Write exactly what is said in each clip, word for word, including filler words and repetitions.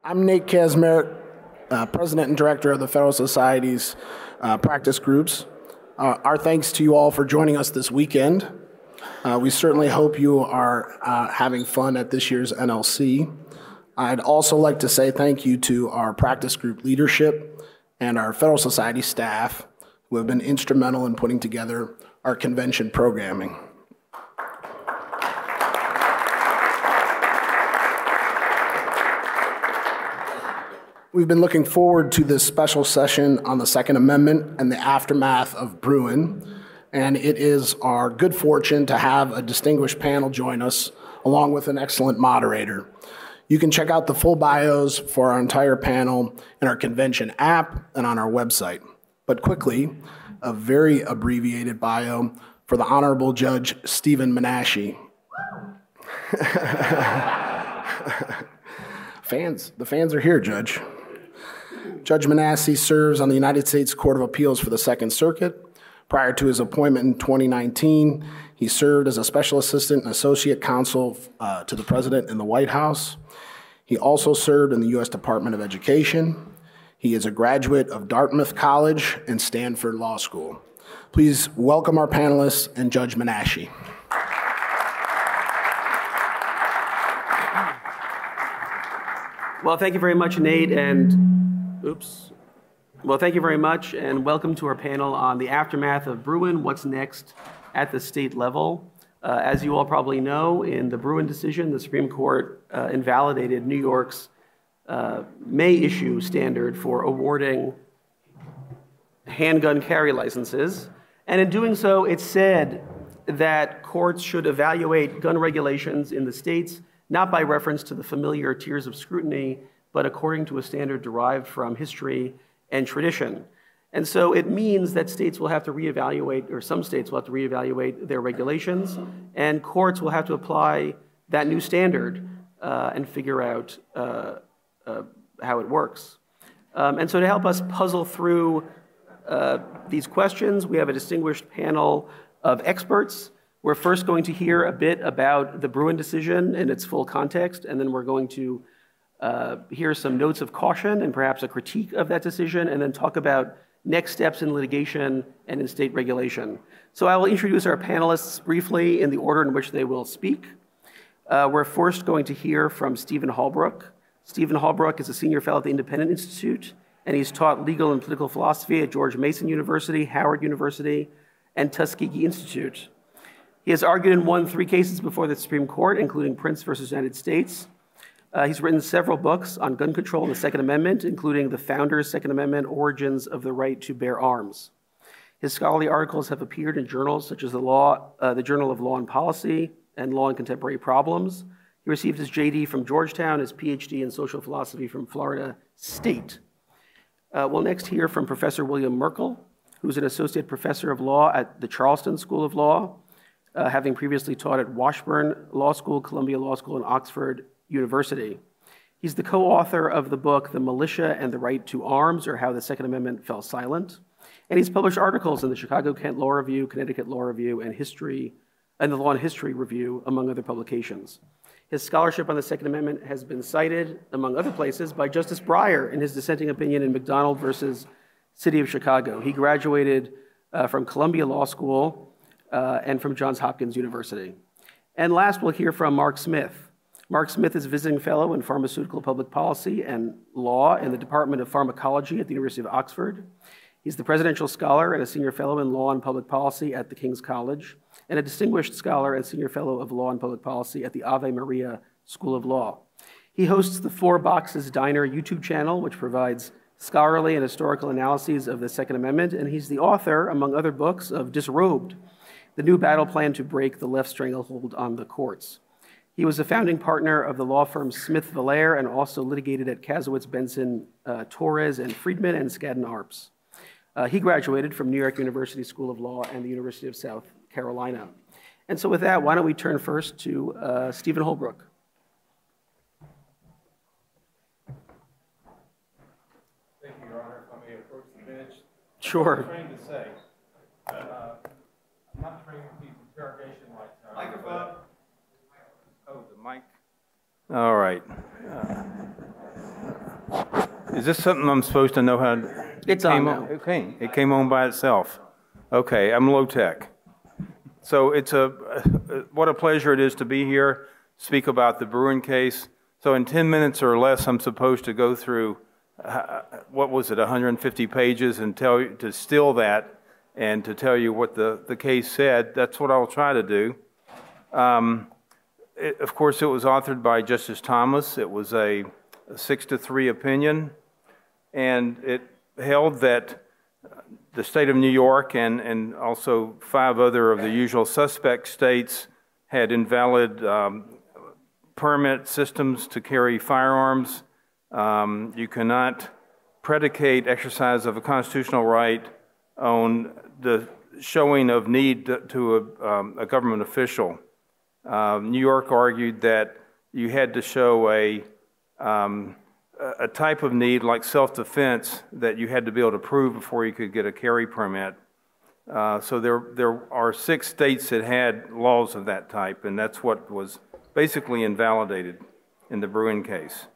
I'm Nate Kasmer, uh, President and Director of the Federal Society's uh, practice groups. Uh, our thanks to you all for joining us this weekend. Uh, we certainly hope you are uh, having fun at this year's N L C. I'd also like to say thank you to our practice group leadership and our Federal Society staff who have been instrumental in putting together our convention programming. We've been looking forward to this special session on the Second Amendment and the aftermath of Bruen, and it is our good fortune to have a distinguished panel join us, along with an excellent moderator. You can check out the full bios for our entire panel in our convention app and on our website. But quickly, a very abbreviated bio for the Honorable Judge Stephen Menashe. Fans, the fans are here, Judge. Judge Menashe serves on the United States Court of Appeals for the Second Circuit. Prior to his appointment in twenty nineteen, he served as a special assistant and associate counsel uh, to the President in the White House. He also served in the U S Department of Education. He is a graduate of Dartmouth College and Stanford Law School. Please welcome our panelists and Judge Menashe. Well, thank you very much, Nate, and oops. Well, thank you very much, and welcome to our panel on the aftermath of Bruen, what's next at the state level. Uh, as you all probably know, in the Bruen decision, the Supreme Court uh, invalidated New York's uh, May issue standard for awarding handgun carry licenses. And in doing so, it said that courts should evaluate gun regulations in the states not by reference to the familiar tiers of scrutiny, but according to a standard derived from history and tradition. And so it means that states will have to reevaluate, or some states will have to reevaluate their regulations, and courts will have to apply that new standard uh, and figure out uh, uh, how it works. Um, and so to help us puzzle through uh, these questions, we have a distinguished panel of experts. We're first going to hear a bit about the Bruen decision in its full context, and then we're going to uh, hear some notes of caution and perhaps a critique of that decision, and then talk about next steps in litigation and in state regulation. So I will introduce our panelists briefly in the order in which they will speak. Uh, we're first going to hear from Stephen Holbrook. Stephen Holbrook is a senior fellow at the Independent Institute, and he's taught legal and political philosophy at George Mason University, Howard University, and Tuskegee Institute. He has argued and won three cases before the Supreme Court, including Prince versus United States. Uh, he's written several books on gun control and the Second Amendment, including The Founders' Second Amendment, Origins of the Right to Bear Arms. His scholarly articles have appeared in journals such as the, Law, uh, the Journal of Law and Policy and Law and Contemporary Problems. He received his J D from Georgetown, his P H D in social philosophy from Florida State. Uh, we'll next hear from Professor William Merkle, who's an associate professor of law at the Charleston School of Law, uh, having previously taught at Washburn Law School, Columbia Law School, and Oxford University. He's the co-author of the book, The Militia and the Right to Arms, or How the Second Amendment Fell Silent. And he's published articles in the Chicago-Kent Law Review, Connecticut Law Review, and History, and the Law and History Review, among other publications. His scholarship on the Second Amendment has been cited, among other places, by Justice Breyer in his dissenting opinion in McDonald versus City of Chicago. He graduated uh, from Columbia Law School uh, and from Johns Hopkins University. And last, we'll hear from Mark Smith. Mark Smith is a visiting fellow in pharmaceutical public policy and law in the Department of Pharmacology at the University of Oxford. He's the presidential scholar and a senior fellow in law and public policy at the King's College, and a distinguished scholar and senior fellow of law and public policy at the Ave Maria School of Law. He hosts the Four Boxes Diner YouTube channel, which provides scholarly and historical analyses of the Second Amendment, and he's the author, among other books, of Disrobed, the new battle plan to break the left stranglehold on the courts. He was a founding partner of the law firm Smith Valair and also litigated at Kasowitz, Benson, uh, Torres, and Friedman and Skadden Arps. Uh, he graduated from New York University School of Law and the University of South Carolina. And so with that, why don't we turn first to uh, Stephen Holbrook. Thank you, Your Honor. If I may approach the bench. Sure. I'm trained to say, uh, I'm not trained with these interrogation lights. Microphone. Oh, the mic. All right. Uh, Is this something I'm supposed to know how to? It's on now. Okay, it came on by itself. Okay, I'm low tech. So it's a, what a pleasure it is to be here, speak about the Bruen case. So in ten minutes or less, I'm supposed to go through, uh, what was it, one hundred fifty pages and tell you, to still that and to tell you what the, the case said. That's what I'll try to do. Um, it, of course, it was authored by Justice Thomas. It was a, a six to three opinion, and it held that the state of New York and, and also five other of the usual suspect states had invalid um, permit systems to carry firearms. Um, you cannot predicate exercise of a constitutional right on the showing of need to, to a, um, a government official. Uh, New York argued that you had to show a um, a type of need like self-defense that you had to be able to prove before you could get a carry permit. Uh, so there, there are six states that had laws of that type, and that's what was basically invalidated in the Bruen case.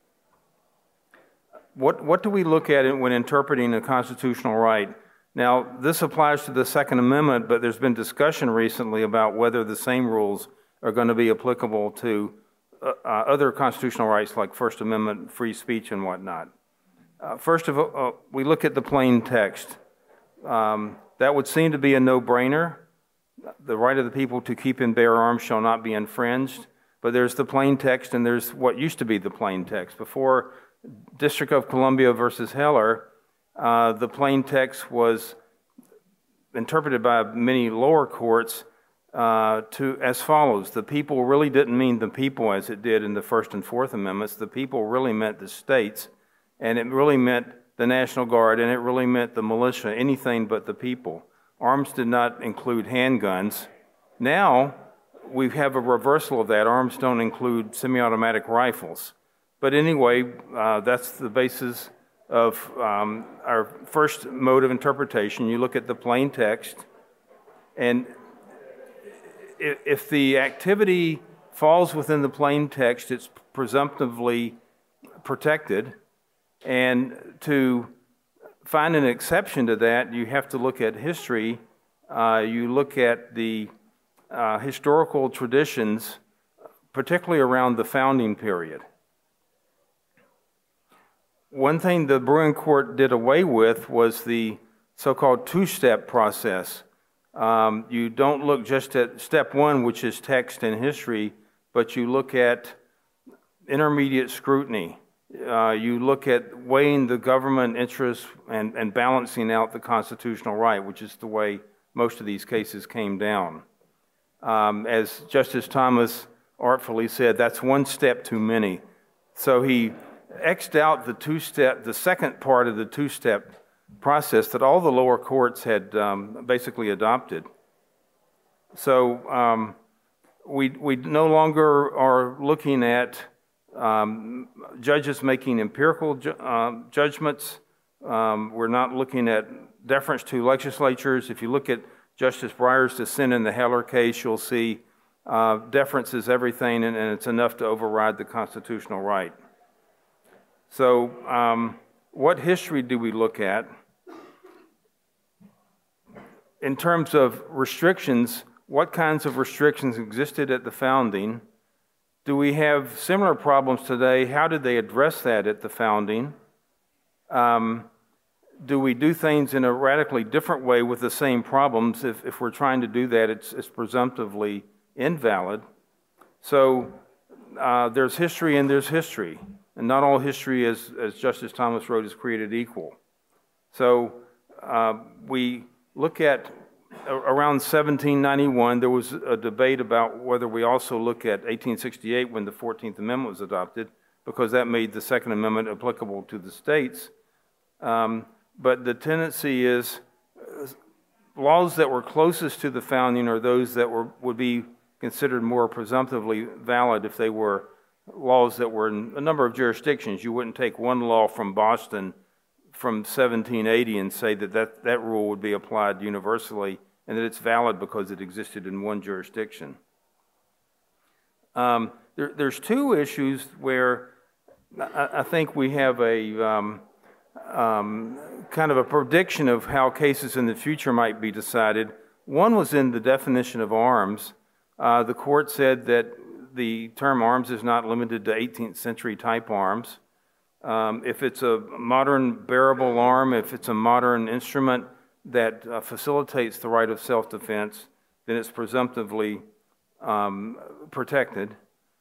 What, what do we look at when interpreting a constitutional right? Now, this applies to the Second Amendment, but there's been discussion recently about whether the same rules are going to be applicable to Uh, uh, other constitutional rights like First Amendment, free speech, and whatnot. Uh, first of all, uh, we look at the plain text. Um, that would seem to be a no-brainer. The right of the people to keep and bear arms shall not be infringed. But there's the plain text, and there's what used to be the plain text. Before District of Columbia versus Heller, uh, the plain text was interpreted by many lower courts Uh, to as follows. The people really didn't mean the people as it did in the First and Fourth Amendments. The people really meant the states, and it really meant the National Guard, and it really meant the militia, anything but the people. Arms did not include handguns. Now, we have a reversal of that. Arms don't include semi-automatic rifles. But anyway, uh, that's the basis of um, our first mode of interpretation. You look at the plain text, and if the activity falls within the plain text, it's presumptively protected. And to find an exception to that, you have to look at history. Uh, you look at the uh, historical traditions, particularly around the founding period. One thing the Bruen Court did away with was the so-called two-step process. Um, you don't look just at step one, which is text and history, but you look at intermediate scrutiny. Uh, you look at weighing the government interests and, and balancing out the constitutional right, which is the way most of these cases came down. Um, as Justice Thomas artfully said, that's one step too many. So he X'd out the two-step, the second part of the two-step process that all the lower courts had um, basically adopted. So um, we, we no longer are looking at um, judges making empirical ju uh, judgments. Um, we're not looking at deference to legislatures. If you look at Justice Breyer's dissent in the Heller case, you'll see uh, deference is everything, and, and it's enough to override the constitutional right. So um, what history do we look at? In terms of restrictions, what kinds of restrictions existed at the founding? Do we have similar problems today? How did they address that at the founding? Um, do we do things in a radically different way with the same problems? If, if we're trying to do that, it's, it's presumptively invalid. So uh, there's history and there's history. And not all history, as, as Justice Thomas wrote, is created equal. So uh, we look at around seventeen ninety-one, there was a debate about whether we also look at eighteen sixty-eight when the fourteenth Amendment was adopted, because that made the Second Amendment applicable to the states. Um, but the tendency is uh, laws that were closest to the founding are those that were, would be considered more presumptively valid if they were laws that were in a number of jurisdictions. You wouldn't take one law from Boston from seventeen eighty and say that, that that rule would be applied universally and that it's valid because it existed in one jurisdiction. Um, there, there's two issues where I, I think we have a um, um, kind of a prediction of how cases in the future might be decided. One was in the definition of arms. Uh, the court said that the term arms is not limited to eighteenth century type arms. Um, if it's a modern bearable arm, if it's a modern instrument that uh, facilitates the right of self-defense, then it's presumptively um, protected.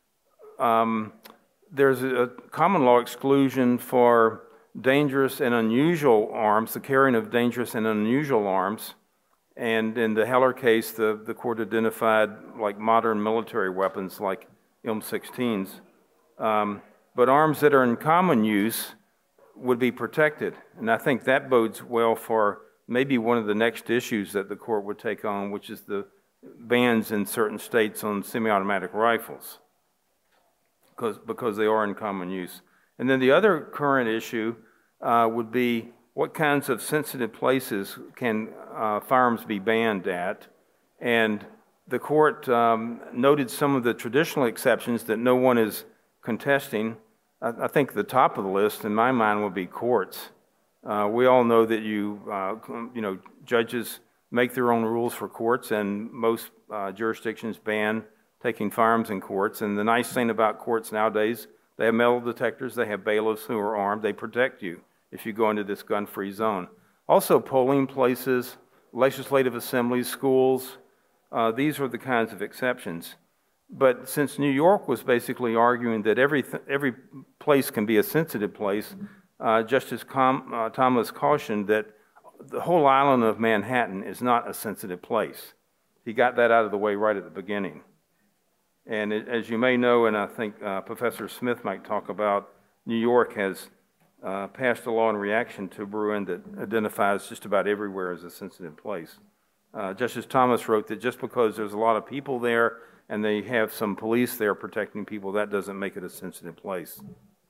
Um, there's a common law exclusion for dangerous and unusual arms, the carrying of dangerous and unusual arms. And in the Heller case, the, the court identified like modern military weapons like M sixteens. Um, but arms that are in common use would be protected. And I think that bodes well for maybe one of the next issues that the court would take on, which is the bans in certain states on semi-automatic rifles, because, because they are in common use. And then the other current issue uh, would be what kinds of sensitive places can uh, firearms be banned at? And the court um, noted some of the traditional exceptions that no one is contesting. I, I think the top of the list, in my mind, would be courts. Uh, we all know that you, uh, you know, judges make their own rules for courts, and most uh, jurisdictions ban taking firearms in courts. And the nice thing about courts nowadays, they have metal detectors, they have bailiffs who are armed, they protect you if you go into this gun-free zone. Also, polling places, legislative assemblies, schools, uh, these are the kinds of exceptions. But since New York was basically arguing that every, every place can be a sensitive place, uh, Justice Com, uh, Thomas cautioned that the whole island of Manhattan is not a sensitive place. He got that out of the way right at the beginning. And it, as you may know, and I think uh, Professor Smith might talk about, New York has Uh, passed a law in reaction to Bruen that identifies just about everywhere as a sensitive place. Uh, Justice Thomas wrote that just because there's a lot of people there and they have some police there protecting people, that doesn't make it a sensitive place.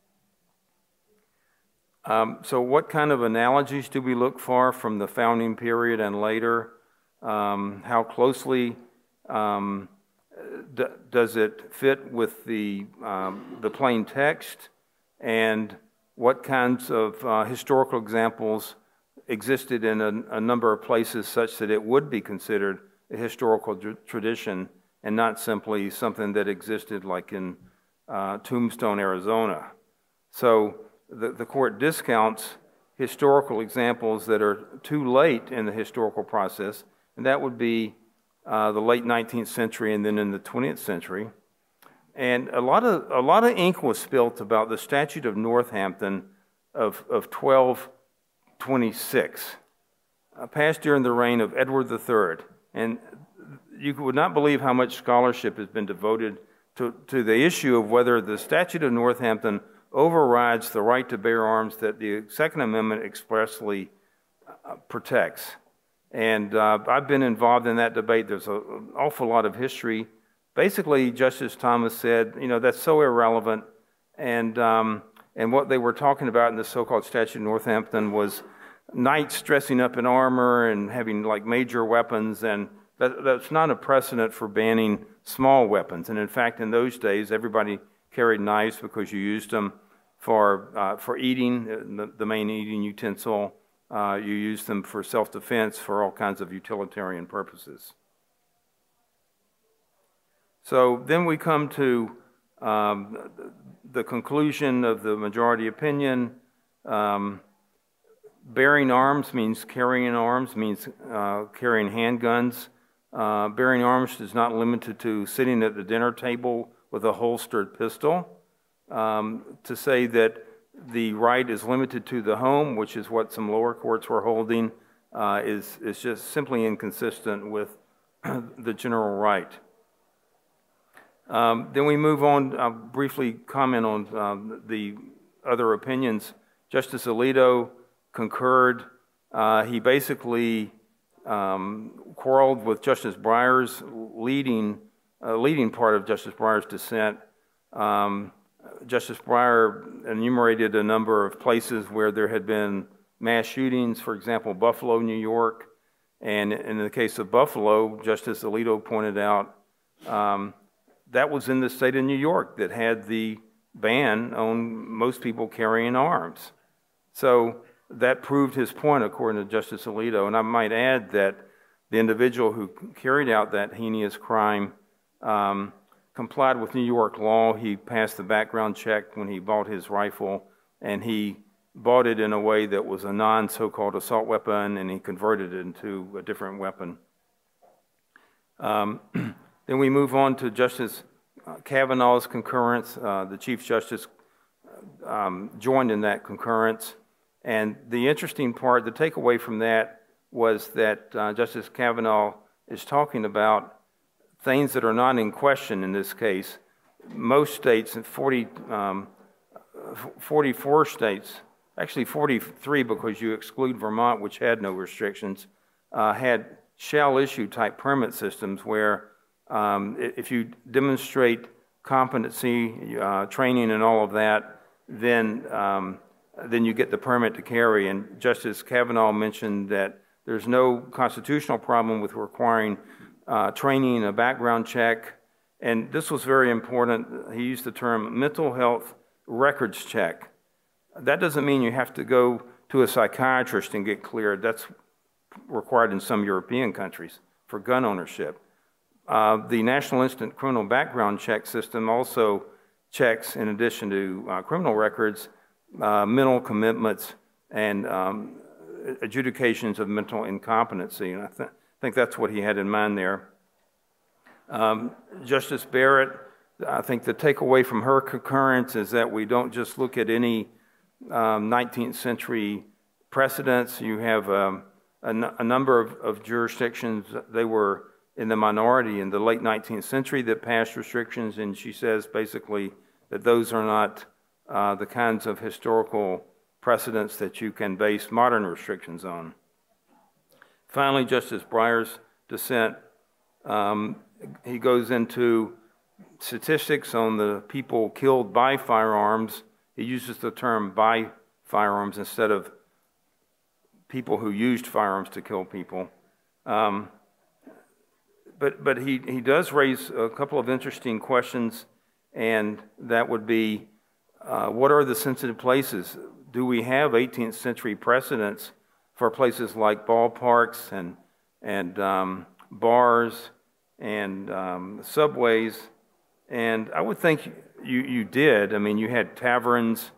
Um, so what kind of analogies do we look for from the founding period and later? Um, how closely um, d does it fit with the, um, the plain text? And what kinds of uh, historical examples existed in a, a number of places such that it would be considered a historical tradition and not simply something that existed like in uh, Tombstone, Arizona. So the, the court discounts historical examples that are too late in the historical process, and that would be uh, the late nineteenth century and then in the twentieth century. And a lot of a lot of ink was spilt about the Statute of Northampton of, of twelve twenty-six, uh, passed during the reign of Edward the Third. And you would not believe how much scholarship has been devoted to, to the issue of whether the Statute of Northampton overrides the right to bear arms that the Second Amendment expressly uh, protects. And uh, I've been involved in that debate. There's a, an awful lot of history. Basically, Justice Thomas said, you know, that's so irrelevant, and um, and what they were talking about in the so-called Statute of Northampton was knights dressing up in armor and having like major weapons, and that, that's not a precedent for banning small weapons. And in fact, in those days, everybody carried knives because you used them for uh, for eating, the, the main eating utensil. Uh, you used them for self-defense, for all kinds of utilitarian purposes. So then we come to um, the conclusion of the majority opinion. Um, bearing arms means carrying arms, means uh, carrying handguns. Uh, bearing arms is not limited to sitting at the dinner table with a holstered pistol. Um, to say that the right is limited to the home, which is what some lower courts were holding, uh, is, is just simply inconsistent with the general right. Um, then we move on, I'll briefly comment on um, the other opinions. Justice Alito concurred. Uh, he basically um, quarreled with Justice Breyer's leading, uh, leading part of Justice Breyer's dissent. Um, Justice Breyer enumerated a number of places where there had been mass shootings, for example, Buffalo, New York. And in the case of Buffalo, Justice Alito pointed out um, that was in the state of New York that had the ban on most people carrying arms. So that proved his point, according to Justice Alito. And I might add that the individual who carried out that heinous crime um, complied with New York law. He passed the background check when he bought his rifle, and he bought it in a way that was a non-so-called assault weapon, and he converted it into a different weapon. Um, then we move on to Justice Kavanaugh's concurrence. Uh, the Chief Justice um, joined in that concurrence. And the interesting part, the takeaway from that was that uh, Justice Kavanaugh is talking about things that are not in question in this case. Most states, forty, um, forty-four states, actually forty-three because you exclude Vermont, which had no restrictions, uh, had shall-issue type permit systems where um, if you demonstrate competency, uh, training, and all of that, then um, then you get the permit to carry. And Justice Kavanaugh mentioned that there's no constitutional problem with requiring uh, training, a background check, and this was very important. He used the term mental health records check. That doesn't mean you have to go to a psychiatrist and get cleared. That's required in some European countries for gun ownership. Uh, the National Instant Criminal Background Check System also checks, in addition to uh, criminal records, uh, mental commitments and um, adjudications of mental incompetency. And I th think that's what he had in mind there. Um, Justice Barrett, I think the takeaway from her concurrence is that we don't just look at any um, nineteenth century precedents. You have um, a, n a number of, of jurisdictions. They were in the minority in the late nineteenth century that passed restrictions, and she says basically that those are not uh, the kinds of historical precedents that you can base modern restrictions on. Finally, Justice Breyer's dissent, um, he goes into statistics on the people killed by firearms. He uses the term by firearms instead of people who used firearms to kill people. Um, but but he, he does raise a couple of interesting questions, and that would be, uh, what are the sensitive places? Do we have eighteenth century precedents for places like ballparks and, and um, bars and um, subways? And I would think you, you did. I mean, you had taverns,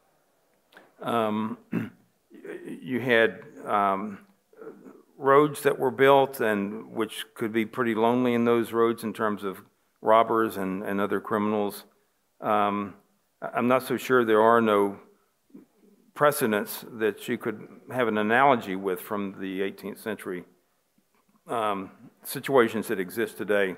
um, you had um, roads that were built, and which could be pretty lonely in those roads in terms of robbers and, and other criminals. Um, I'm not so sure there are no precedents that you could have an analogy with from the eighteenth century um, situations that exist today.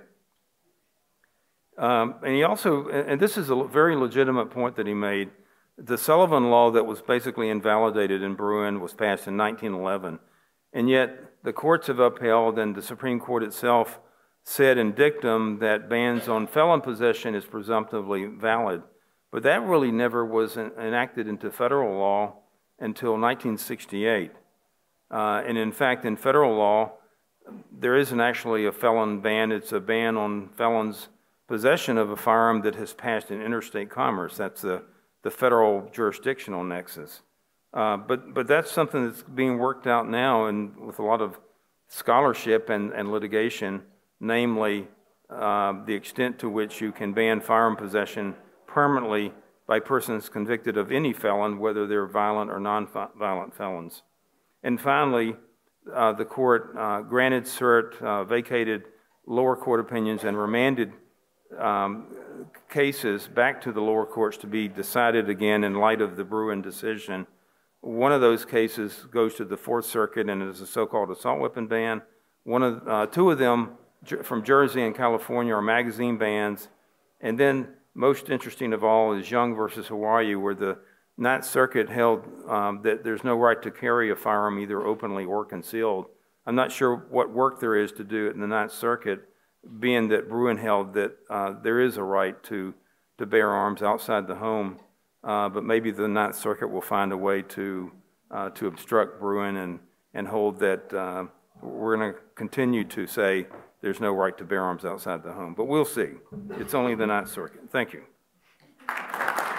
Um, and he also, and this is a very legitimate point that he made, the Sullivan Law that was basically invalidated in Bruin was passed in nineteen eleven, and yet the courts have upheld, and the Supreme Court itself said in dictum that bans on felon possession is presumptively valid. But that really never was enacted into federal law until nineteen sixty-eight. Uh, and in fact, in federal law, there isn't actually a felon ban. It's a ban on felons' possession of a firearm that has passed in interstate commerce. That's the, the federal jurisdictional nexus. Uh, but, but that's something that's being worked out now, and with a lot of scholarship and, and litigation, namely uh, the extent to which you can ban firearm possession permanently by persons convicted of any felon, whether they're violent or non-violent felons. And finally, uh, the court uh, granted cert, uh, vacated lower court opinions, and remanded um, cases back to the lower courts to be decided again in light of the Bruin decision. One of those cases goes to the Fourth Circuit and is a so-called assault weapon ban. One of, uh, two of them from Jersey and California are magazine bans. And then most interesting of all is Young versus Hawaii, where the Ninth Circuit held um, that there's no right to carry a firearm either openly or concealed. I'm not sure what work there is to do in the Ninth Circuit, being that Bruin held that uh, there is a right to, to bear arms outside the home, uh, but maybe the Ninth Circuit will find a way to, uh, to obstruct Bruin and, and hold that uh, we're going to continue to say there's no right to bear arms outside the home. But we'll see. It's only the Ninth Circuit. Thank you.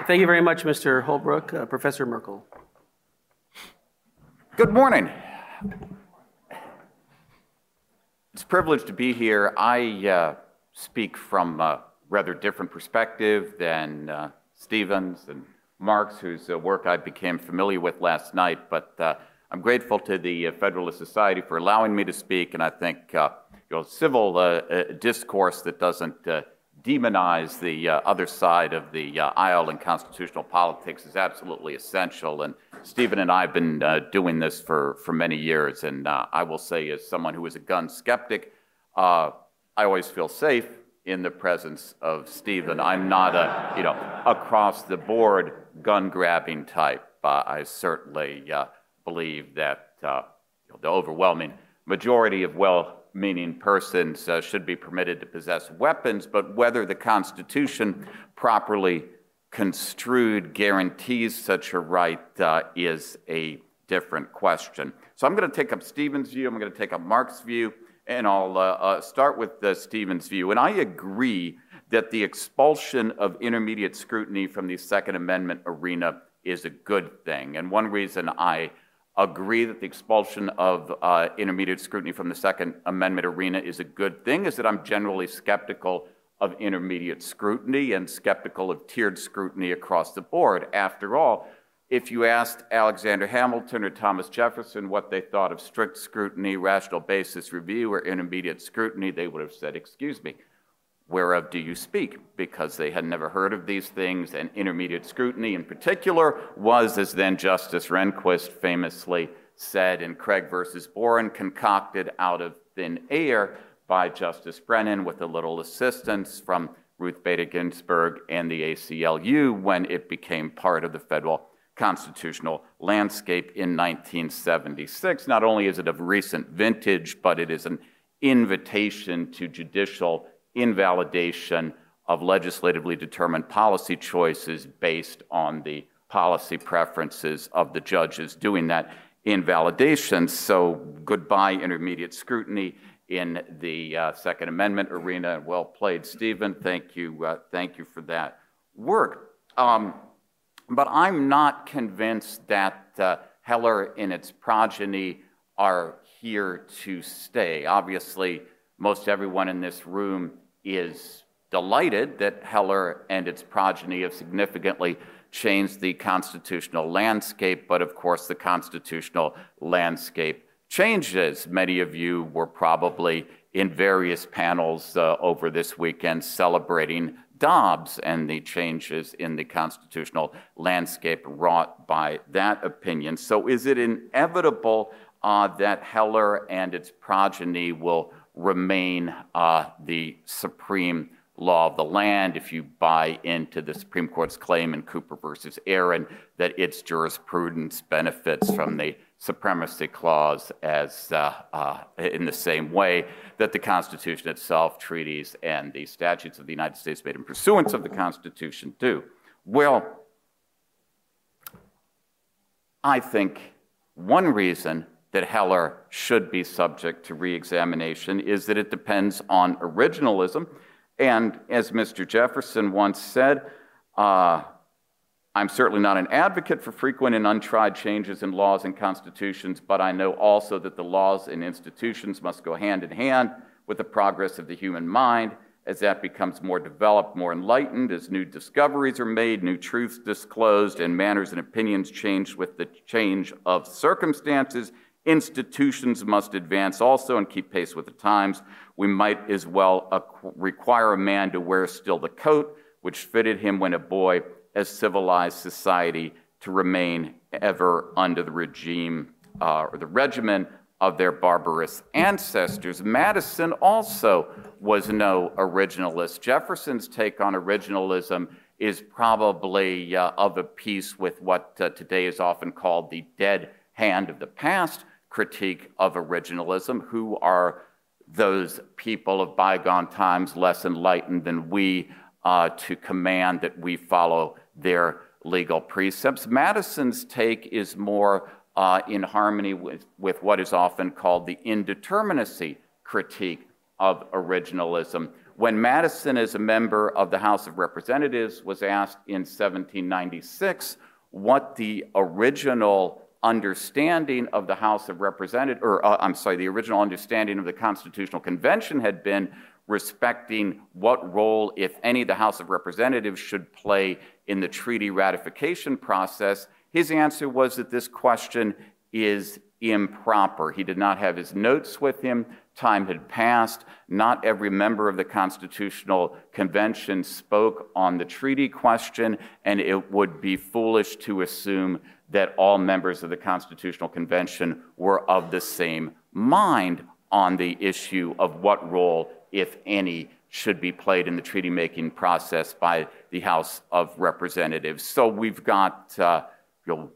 Thank you very much, Mister Holbrook. Uh, Professor Merkel. Good morning. It's a privilege to be here. I uh, speak from a rather different perspective than uh, Stevens and Marks, whose uh, work I became familiar with last night, but uh, I'm grateful to the uh, Federalist Society for allowing me to speak, and I think uh, you know, civil uh, uh, discourse that doesn't uh, demonize the uh, other side of the uh, aisle in constitutional politics is absolutely essential. And Stephen and I have been uh, doing this for, for many years. And uh, I will say, as someone who is a gun skeptic, uh, I always feel safe in the presence of Stephen. I'm not a, you know, across the board gun grabbing type. Uh, I certainly uh, believe that uh, you know, the overwhelming majority of well meaning persons uh, should be permitted to possess weapons, but whether the Constitution properly construed guarantees such a right uh, is a different question. So I'm going to take up Stephen's view, I'm going to take up Mark's view, and I'll uh, uh, start with uh, Stephen's view. And I agree that the expulsion of intermediate scrutiny from the Second Amendment arena is a good thing. And one reason I agree that the expulsion of uh, intermediate scrutiny from the Second Amendment arena is a good thing is that I'm generally skeptical of intermediate scrutiny and skeptical of tiered scrutiny across the board. After all, if you asked Alexander Hamilton or Thomas Jefferson what they thought of strict scrutiny, rational basis review, or intermediate scrutiny, they would have said, excuse me, whereof do you speak? Because they had never heard of these things, and intermediate scrutiny in particular was, as then Justice Rehnquist famously said in Craig versus Boren, concocted out of thin air by Justice Brennan with a little assistance from Ruth Bader Ginsburg and the A C L U when it became part of the federal constitutional landscape in nineteen seventy-six. Not only is it of recent vintage, but it is an invitation to judicial invalidation of legislatively determined policy choices based on the policy preferences of the judges doing that invalidation. So goodbye intermediate scrutiny in the uh, Second Amendment arena. Well played, Stephen. Thank you. Uh, thank you for that work. Um, but I'm not convinced that uh, Heller and its progeny are here to stay. Obviously, most everyone in this room is delighted that Heller and its progeny have significantly changed the constitutional landscape, but of course the constitutional landscape changes. Many of you were probably in various panels uh, over this weekend celebrating Dobbs and the changes in the constitutional landscape wrought by that opinion. So is it inevitable uh, that Heller and its progeny will remain uh, the supreme law of the land if you buy into the Supreme Court's claim in Cooper versus Aaron that its jurisprudence benefits from the supremacy clause as uh, uh, in the same way that the Constitution itself, treaties, and the statutes of the United States made in pursuance of the Constitution do? Well, I think one reason that Heller should be subject to re-examination is that it depends on originalism. And as Mister Jefferson once said, uh, I'm certainly not an advocate for frequent and untried changes in laws and constitutions, but I know also that the laws and institutions must go hand in hand with the progress of the human mind. As that becomes more developed, more enlightened, as new discoveries are made, new truths disclosed, and manners and opinions change with the change of circumstances, institutions must advance also and keep pace with the times. We might as well uh, require a man to wear still the coat which fitted him when a boy, as civilized society to remain ever under the regime uh, or the regimen of their barbarous ancestors. Madison also was no originalist. Jefferson's take on originalism is probably uh, of a piece with what uh, today is often called the dead hand of the past critique of originalism. Who are those people of bygone times less enlightened than we uh, to command that we follow their legal precepts? Madison's take is more uh, in harmony with, with what is often called the indeterminacy critique of originalism, When Madison, as a member of the House of Representatives, was asked in seventeen ninety-six what the original understanding of the House of Representatives, or uh, I'm sorry, the original understanding of the Constitutional Convention had been respecting what role, if any, the House of Representatives should play in the treaty ratification process, his answer was that this question is improper. He did not have his notes with him. Time had passed. Not every member of the Constitutional Convention spoke on the treaty question, and it would be foolish to assume that all members of the Constitutional Convention were of the same mind on the issue of what role, if any, should be played in the treaty-making process by the House of Representatives. So we've got uh, you know,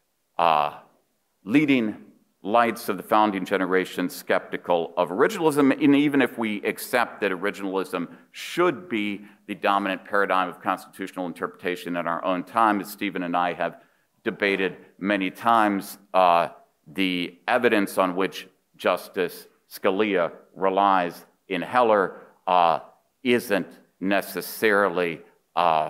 uh, leading lights of the founding generation skeptical of originalism, and even if we accept that originalism should be the dominant paradigm of constitutional interpretation in our own time, as Stephen and I have debated many times, uh, the evidence on which Justice Scalia relies in Heller uh, isn't necessarily uh,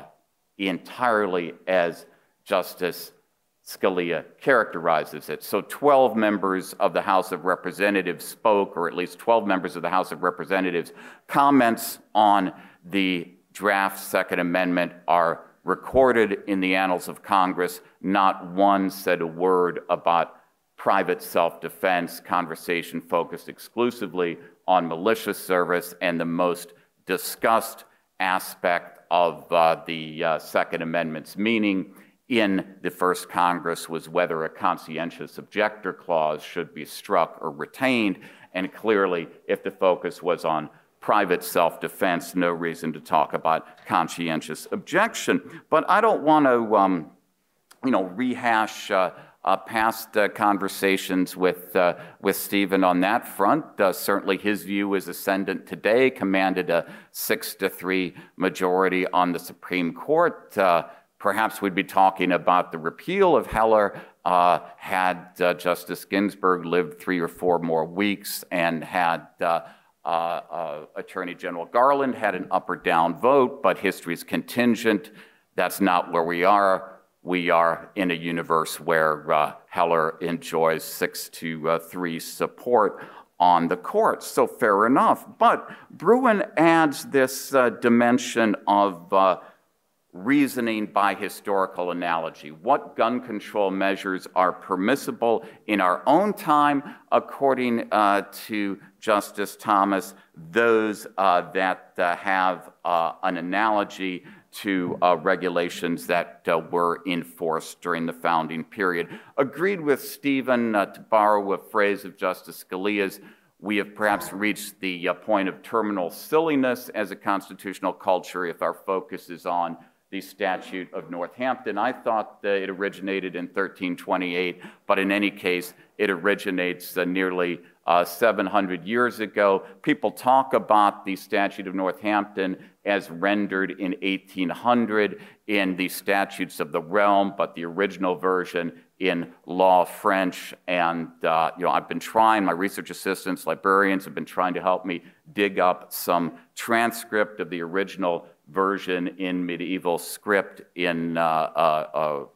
entirely as Justice Scalia characterizes it. So twelve members of the House of Representatives spoke, or at least twelve members of the House of Representatives. Comments on the draft Second Amendment are recorded in the annals of Congress. Not one said a word about private self-defense. Conversation focused exclusively on militia service, and the most discussed aspect of uh, the uh, Second Amendment's meaning in the first Congress was whether a conscientious objector clause should be struck or retained, and clearly, if the focus was on private self-defense, no reason to talk about conscientious objection. But I don't want to, um, you know, rehash uh, uh, past uh, conversations with uh, with Stephen on that front. Uh, certainly, his view is ascendant today. Commanded a six to three majority on the Supreme Court. Uh, Perhaps we'd be talking about the repeal of Heller uh, had uh, Justice Ginsburg lived three or four more weeks, and had uh, uh, uh, Attorney General Garland had an up or down vote, but history is contingent. That's not where we are. We are in a universe where uh, Heller enjoys six to uh, three support on the courts. So fair enough. But Bruen adds this uh, dimension of uh, reasoning by historical analogy. What gun control measures are permissible in our own time, according uh, to Justice Thomas, those uh, that uh, have uh, an analogy to uh, regulations that uh, were enforced during the founding period. Agreed with Stephen, uh, to borrow a phrase of Justice Scalia's, we have perhaps reached the uh, point of terminal silliness as a constitutional culture if our focus is on the Statute of Northampton. I thought uh, it originated in thirteen twenty-eight, but in any case, it originates uh, nearly uh, seven hundred years ago. People talk about the Statute of Northampton as rendered in eighteen hundred in the Statutes of the Realm, but the original version in Law French. And uh, you know, I've been trying, my research assistants, librarians have been trying to help me dig up some transcript of the original version in medieval script in, uh, uh, uh,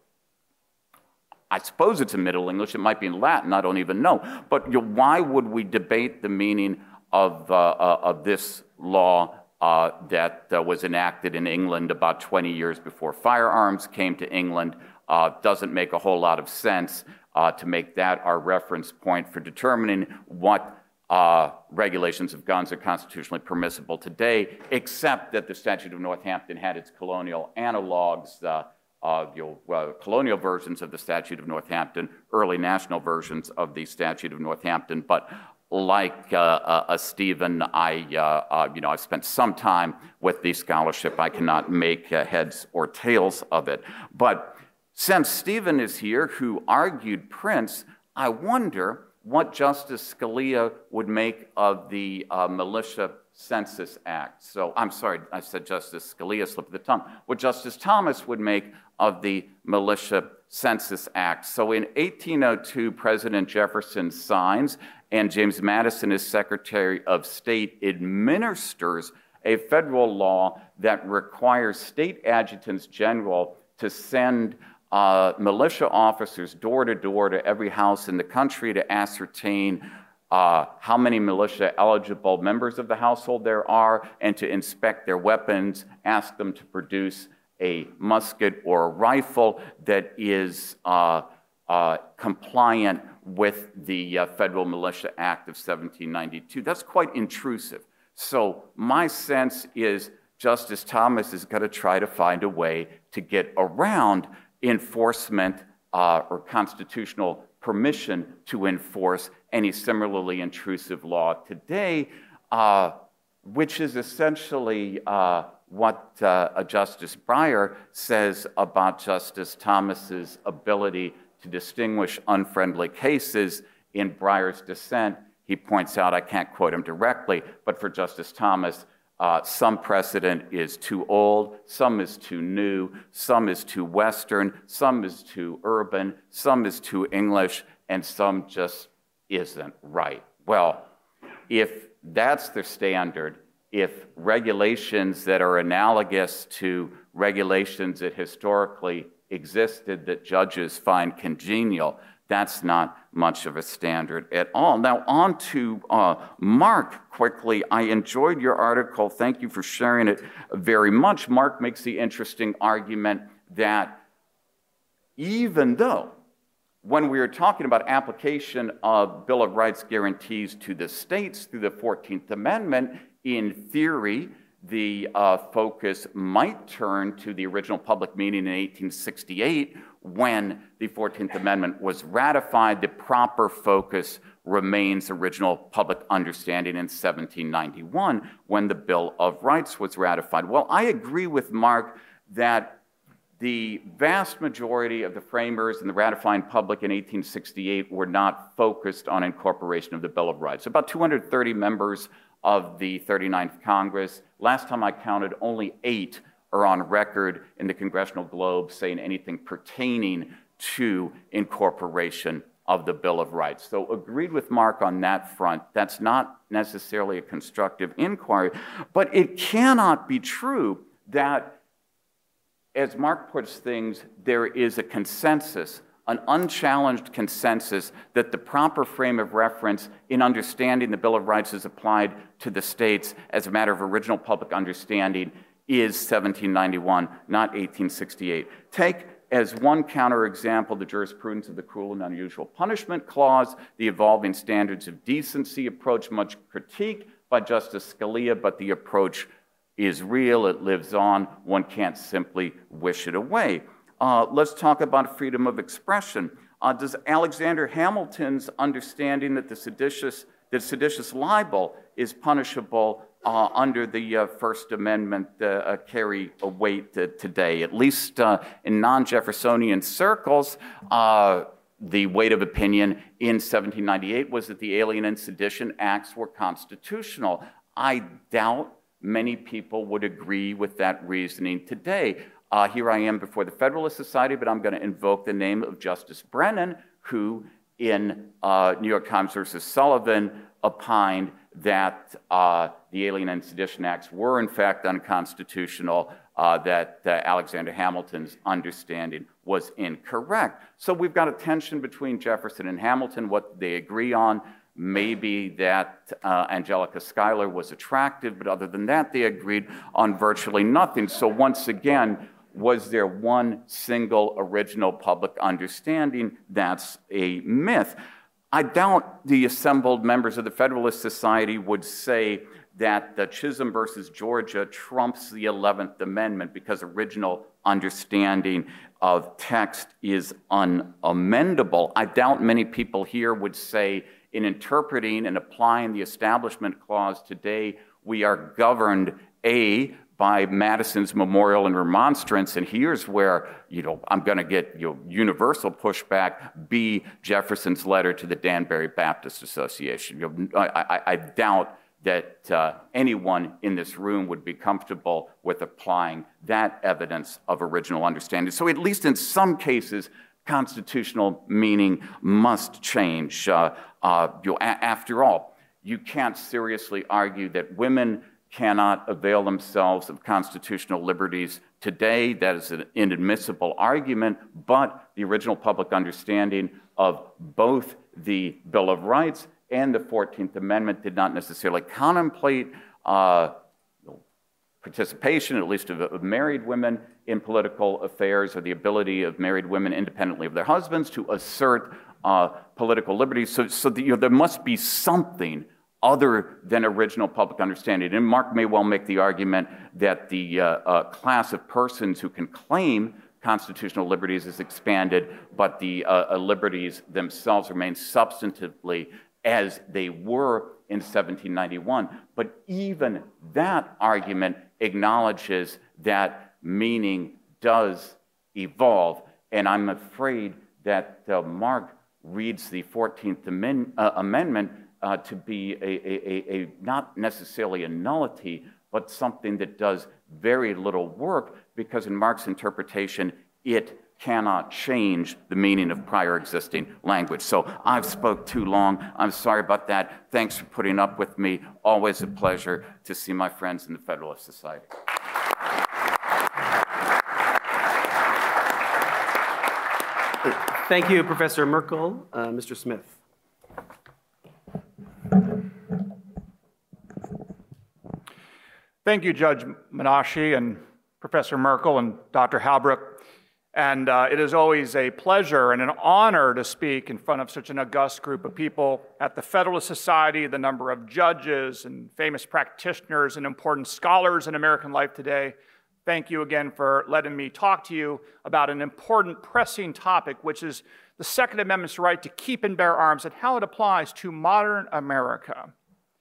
I suppose it's in Middle English, it might be in Latin, I don't even know. But you know, why would we debate the meaning of, uh, uh, of this law uh, that uh, was enacted in England about twenty years before firearms came to England? Uh, doesn't make a whole lot of sense uh, to make that our reference point for determining what Uh, regulations of guns are constitutionally permissible today, except that the Statute of Northampton had its colonial analogs, uh, uh, you know, uh, colonial versions of the Statute of Northampton, early national versions of the Statute of Northampton. But like uh, uh, uh, Stephen, I, uh, uh, you know, I've spent some time with the scholarship. I cannot make uh, heads or tails of it. But since Stephen is here, who argued Prince, I wonder what Justice Scalia would make of the uh, Militia Census Act. So, I'm sorry, I said Justice Scalia, slip of the tongue. What Justice Thomas would make of the Militia Census Act. So in eighteen oh two, President Jefferson signs, and James Madison, as Secretary of State, administers a federal law that requires state adjutants general to send uh, militia officers door to door to every house in the country to ascertain uh, how many militia eligible members of the household there are and to inspect their weapons, ask them to produce a musket or a rifle that is uh, uh, compliant with the uh, Federal Militia Act of seventeen ninety-two. That's quite intrusive. So my sense is Justice Thomas is going to try to find a way to get around enforcement uh, or constitutional permission to enforce any similarly intrusive law today, uh, which is essentially uh, what uh, Justice Breyer says about Justice Thomas's ability to distinguish unfriendly cases in Breyer's dissent. He points out, I can't quote him directly, but for Justice Thomas, uh, some precedent is too old, some is too new, some is too Western, some is too urban, some is too English, and some just isn't right. Well, if that's the standard, if regulations that are analogous to regulations that historically existed that judges find congenial, that's not much of a standard at all. Now, on to uh, Mark quickly. I enjoyed your article. Thank you for sharing it very much. Mark makes the interesting argument that even though when we are talking about application of Bill of Rights guarantees to the states through the fourteenth Amendment, in theory, the uh, focus might turn to the original public meeting in eighteen sixty-eight when the fourteenth Amendment was ratified. The proper focus remains original public understanding in seventeen ninety-one when the Bill of Rights was ratified. Well, I agree with Mark that the vast majority of the framers and the ratifying public in eighteen sixty-eight were not focused on incorporation of the Bill of Rights. About two hundred thirty members of the thirty-ninth Congress. Last time I counted, only eight are on record in the Congressional Globe saying anything pertaining to incorporation of the Bill of Rights. So agreed with Mark on that front. That's not necessarily a constructive inquiry, but it cannot be true that, as Mark puts things, there is a consensus, an unchallenged consensus that the proper frame of reference in understanding the Bill of Rights is applied to the states as a matter of original public understanding is seventeen ninety-one, not eighteen sixty-eight. Take as one counterexample the jurisprudence of the Cruel and Unusual Punishment Clause, the evolving standards of decency approach, much critiqued by Justice Scalia, but the approach is real, it lives on, one can't simply wish it away. Uh, let's talk about freedom of expression. Uh, does Alexander Hamilton's understanding that the seditious, that seditious libel is punishable uh, under the uh, First Amendment uh, uh, carry a weight uh, today? At least uh, in non-Jeffersonian circles, uh, the weight of opinion in seventeen ninety-eight was that the Alien and Sedition Acts were constitutional. I doubt many people would agree with that reasoning today. Uh, here I am before the Federalist Society, but I'm going to invoke the name of Justice Brennan, who in uh, New York Times versus Sullivan opined that uh, the Alien and Sedition Acts were in fact unconstitutional, uh, that uh, Alexander Hamilton's understanding was incorrect. So we've got a tension between Jefferson and Hamilton, what they agree on. Maybe that uh, Angelica Schuyler was attractive, but other than that, they agreed on virtually nothing. So once again, was there one single original public understanding? That's a myth. I doubt the assembled members of the Federalist Society would say that the Chisholm versus Georgia trumps the eleventh Amendment because original understanding of text is unamendable. I doubt many people here would say in interpreting and applying the Establishment Clause today, we are governed, A, by Madison's memorial and remonstrance, and here's where, you know, I'm going to get, you know, universal pushback, B, Jefferson's letter to the Danbury Baptist Association. You know, I, I, I doubt that uh, anyone in this room would be comfortable with applying that evidence of original understanding. So at least in some cases, constitutional meaning must change. Uh, uh, you know, a- after all, you can't seriously argue that women cannot avail themselves of constitutional liberties today. That is an inadmissible argument, but the original public understanding of both the Bill of Rights and the fourteenth Amendment did not necessarily contemplate uh, participation, at least of, of married women, in political affairs, or the ability of married women independently of their husbands to assert uh, political liberties. So, so the, you know, there must be something other than original public understanding. And Mark may well make the argument that the uh, uh, class of persons who can claim constitutional liberties is expanded, but the uh, uh, liberties themselves remain substantively as they were in seventeen ninety-one. But even that argument acknowledges that meaning does evolve, and I'm afraid that uh, Mark reads the fourteenth Amendment uh, Amendment Uh, to be a, a, a, a not necessarily a nullity, but something that does very little work, because in Mark's interpretation, it cannot change the meaning of prior existing language. So I've spoke too long. I'm sorry about that. Thanks for putting up with me. Always a pleasure to see my friends in the Federalist Society. Thank you, Professor Merkel. Uh, Mister Smith. Thank you, Judge Menashe and Professor Merkel and Doctor Halbrook. And uh, it is always a pleasure and an honor to speak in front of such an august group of people at the Federalist Society, the number of judges and famous practitioners and important scholars in American life today. Thank you again for letting me talk to you about an important, pressing topic, which is the Second Amendment's right to keep and bear arms and how it applies to modern America.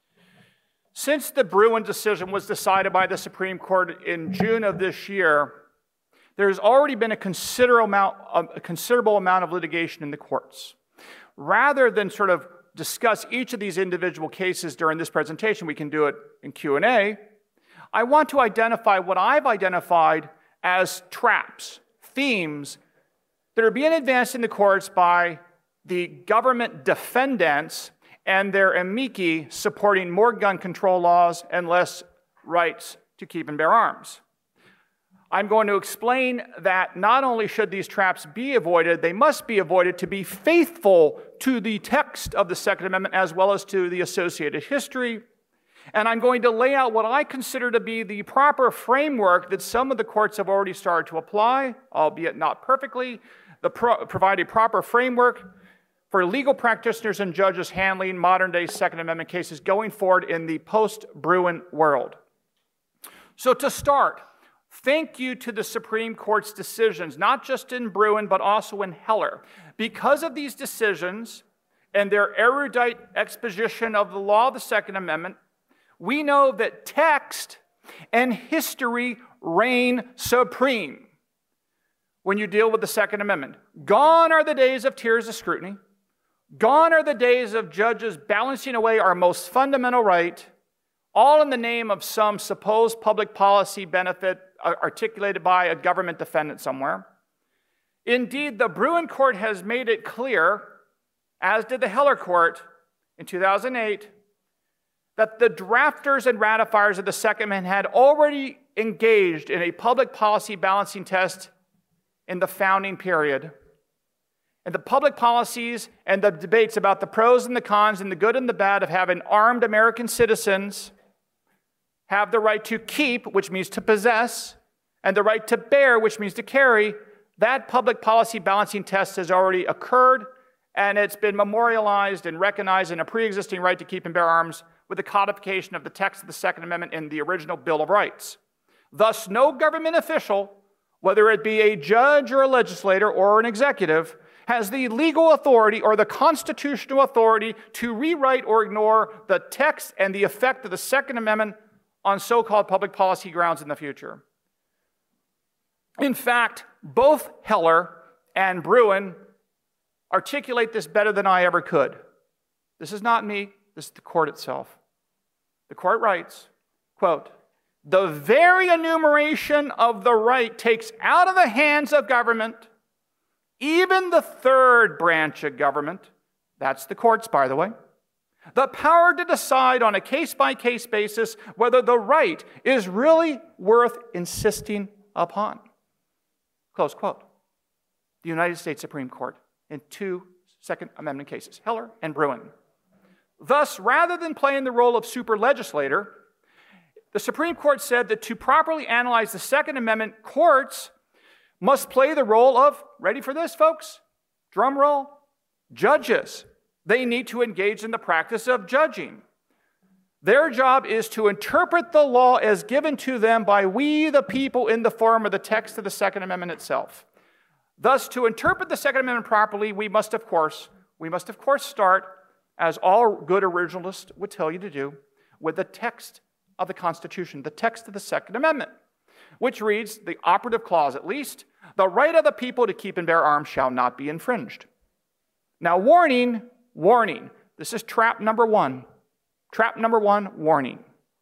Since the Bruen decision was decided by the Supreme Court in June of this year, there's already been a considerable amount, a considerable amount of litigation in the courts. Rather than sort of discuss each of these individual cases during this presentation, we can do it in Q and A. I want to identify what I've identified as traps, themes, that are being advanced in the courts by the government defendants and their amici supporting more gun control laws and less rights to keep and bear arms. I'm going to explain that not only should these traps be avoided, they must be avoided to be faithful to the text of the Second Amendment as well as to the associated history. And I'm going to lay out what I consider to be the proper framework that some of the courts have already started to apply, albeit not perfectly, the pro- provide a proper framework for legal practitioners and judges handling modern-day Second Amendment cases going forward in the post-Bruen world. So to start, thank you to the Supreme Court's decisions, not just in Bruen, but also in Heller. Because of these decisions and their erudite exposition of the law of the Second Amendment, we know that text and history reign supreme when you deal with the Second Amendment. Gone are the days of tiers of scrutiny. Gone are the days of judges balancing away our most fundamental right, all in the name of some supposed public policy benefit articulated by a government defendant somewhere. Indeed, the Bruen Court has made it clear, as did the Heller Court in two thousand eight, that the drafters and ratifiers of the Second Amendment had already engaged in a public policy balancing test in the founding period. And the public policies and the debates about the pros and the cons and the good and the bad of having armed American citizens have the right to keep, which means to possess, and the right to bear, which means to carry, that public policy balancing test has already occurred, and it's been memorialized and recognized in a pre-existing right to keep and bear arms with the codification of the text of the Second Amendment in the original Bill of Rights. Thus, no government official, whether it be a judge or a legislator or an executive, has the legal authority or the constitutional authority to rewrite or ignore the text and the effect of the Second Amendment on so-called public policy grounds in the future. In fact, both Heller and Bruen articulate this better than I ever could. This is not me, this is the court itself. The court writes, quote, "The very enumeration of the right takes out of the hands of government even the third branch of government," that's the courts, by the way, the power to decide on a case-by-case basis whether the right is really worth insisting upon. Close quote. The United States Supreme Court in two Second Amendment cases, Heller and Bruen. Thus, rather than playing the role of super legislator, the Supreme Court said that to properly analyze the Second Amendment, courts must play the role of, ready for this, folks? Drum roll, judges. They need to engage in the practice of judging. Their job is to interpret the law as given to them by we, the people, in the form of the text of the Second Amendment itself. Thus, to interpret the Second Amendment properly, we must, of course, we must, of course, start, as all good originalists would tell you to do, with the text of the Constitution, the text of the Second Amendment, which reads, the operative clause at least, the right of the people to keep and bear arms shall not be infringed. Now, warning, warning. This is trap number one. Trap number one, warning.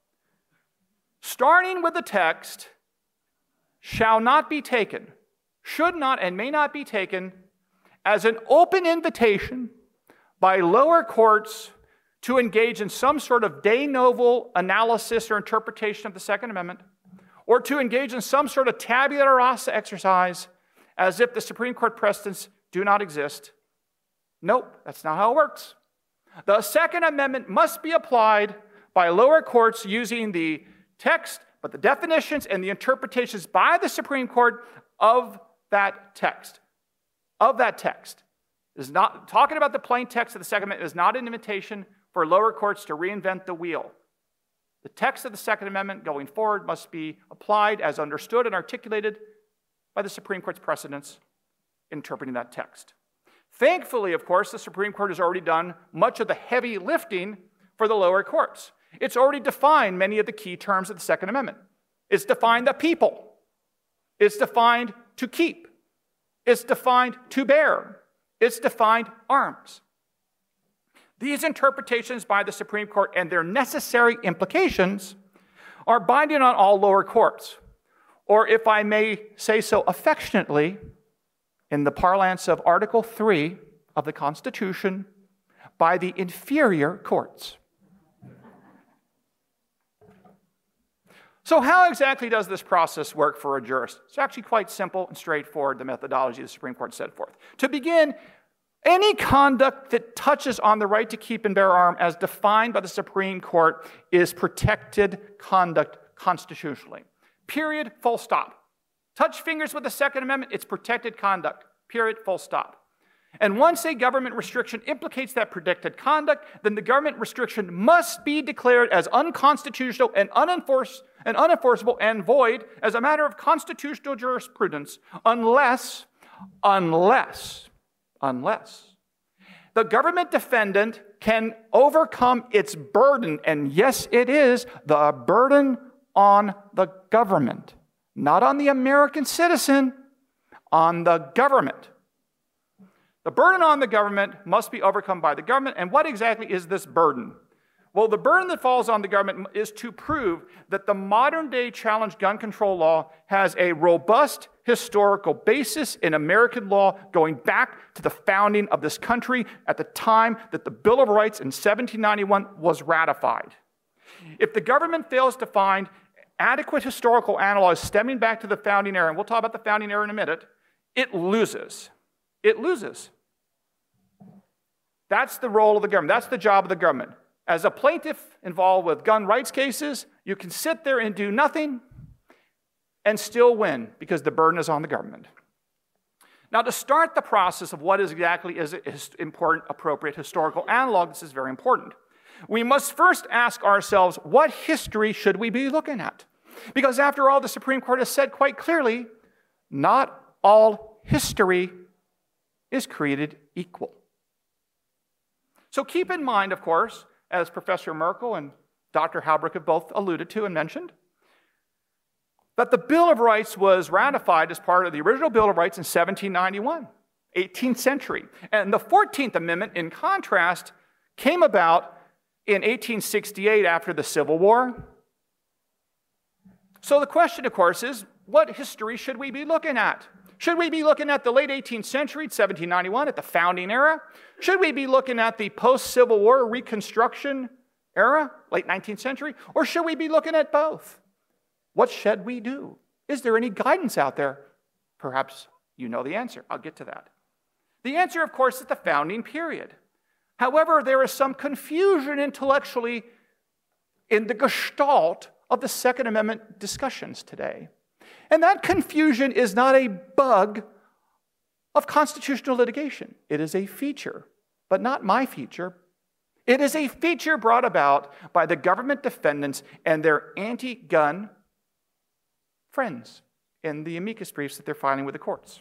Starting with the text, shall not be taken, should not and may not be taken as an open invitation by lower courts to engage in some sort of de novo analysis or interpretation of the Second Amendment, or to engage in some sort of tabula rasa exercise as if the Supreme Court precedents do not exist. Nope, that's not how it works. The Second Amendment must be applied by lower courts using the text, but the definitions and the interpretations by the Supreme Court of that text. Of that text. Is not talking about the plain text of the Second Amendment is not an invitation for lower courts to reinvent the wheel. The text of the Second Amendment going forward must be applied as understood and articulated by the Supreme Court's precedents interpreting that text. Thankfully, of course, the Supreme Court has already done much of the heavy lifting for the lower courts. It's already defined many of the key terms of the Second Amendment. It's defined the people. It's defined to keep. It's defined to bear. It's defined arms. These interpretations by the Supreme Court and their necessary implications are binding on all lower courts, or if I may say so affectionately, in the parlance of Article three of the Constitution, by the inferior courts. So how exactly does this process work for a jurist? It's actually quite simple and straightforward, the methodology the Supreme Court set forth. To begin, any conduct that touches on the right to keep and bear arms as defined by the Supreme Court is protected conduct constitutionally. Period, full stop. Touch fingers with the Second Amendment, it's protected conduct. Period, full stop. And once a government restriction implicates that protected conduct, then the government restriction must be declared as unconstitutional and unenforced and unenforceable and void as a matter of constitutional jurisprudence unless, unless, unless the government defendant can overcome its burden, and yes, it is the burden on the government, not on the American citizen, on the government. The burden on the government must be overcome by the government. And what exactly is this burden? Well, the burden that falls on the government is to prove that the modern-day challenge gun control law has a robust historical basis in American law going back to the founding of this country at the time that the Bill of Rights in seventeen ninety-one was ratified. If the government fails to find adequate historical analogs stemming back to the founding era, and we'll talk about the founding era in a minute, it loses. It loses. That's the role of the government. That's the job of the government. As a plaintiff involved with gun rights cases, you can sit there and do nothing and still win because the burden is on the government. Now, to start the process of what is exactly is an important, appropriate historical analog, this is very important. We must first ask ourselves, what history should we be looking at? Because after all, the Supreme Court has said quite clearly, not all history is created equal. So keep in mind, of course, as Professor Merkel and Doctor Halbrook have both alluded to and mentioned, that the Bill of Rights was ratified as part of the original Bill of Rights in seventeen ninety-one, eighteenth century. And the fourteenth Amendment, in contrast, came about in eighteen sixty-eight after the Civil War. So the question, of course, is what history should we be looking at? Should we be looking at the late eighteenth century, seventeen ninety-one, at the founding era? Should we be looking at the post-Civil War Reconstruction era, late nineteenth century? Or should we be looking at both? What should we do? Is there any guidance out there? Perhaps you know the answer. I'll get to that. The answer, of course, is the founding period. However, there is some confusion intellectually in the gestalt of the Second Amendment discussions today. And that confusion is not a bug of constitutional litigation. It is a feature, but not my feature. It is a feature brought about by the government defendants and their anti-gun friends in the amicus briefs that they're filing with the courts.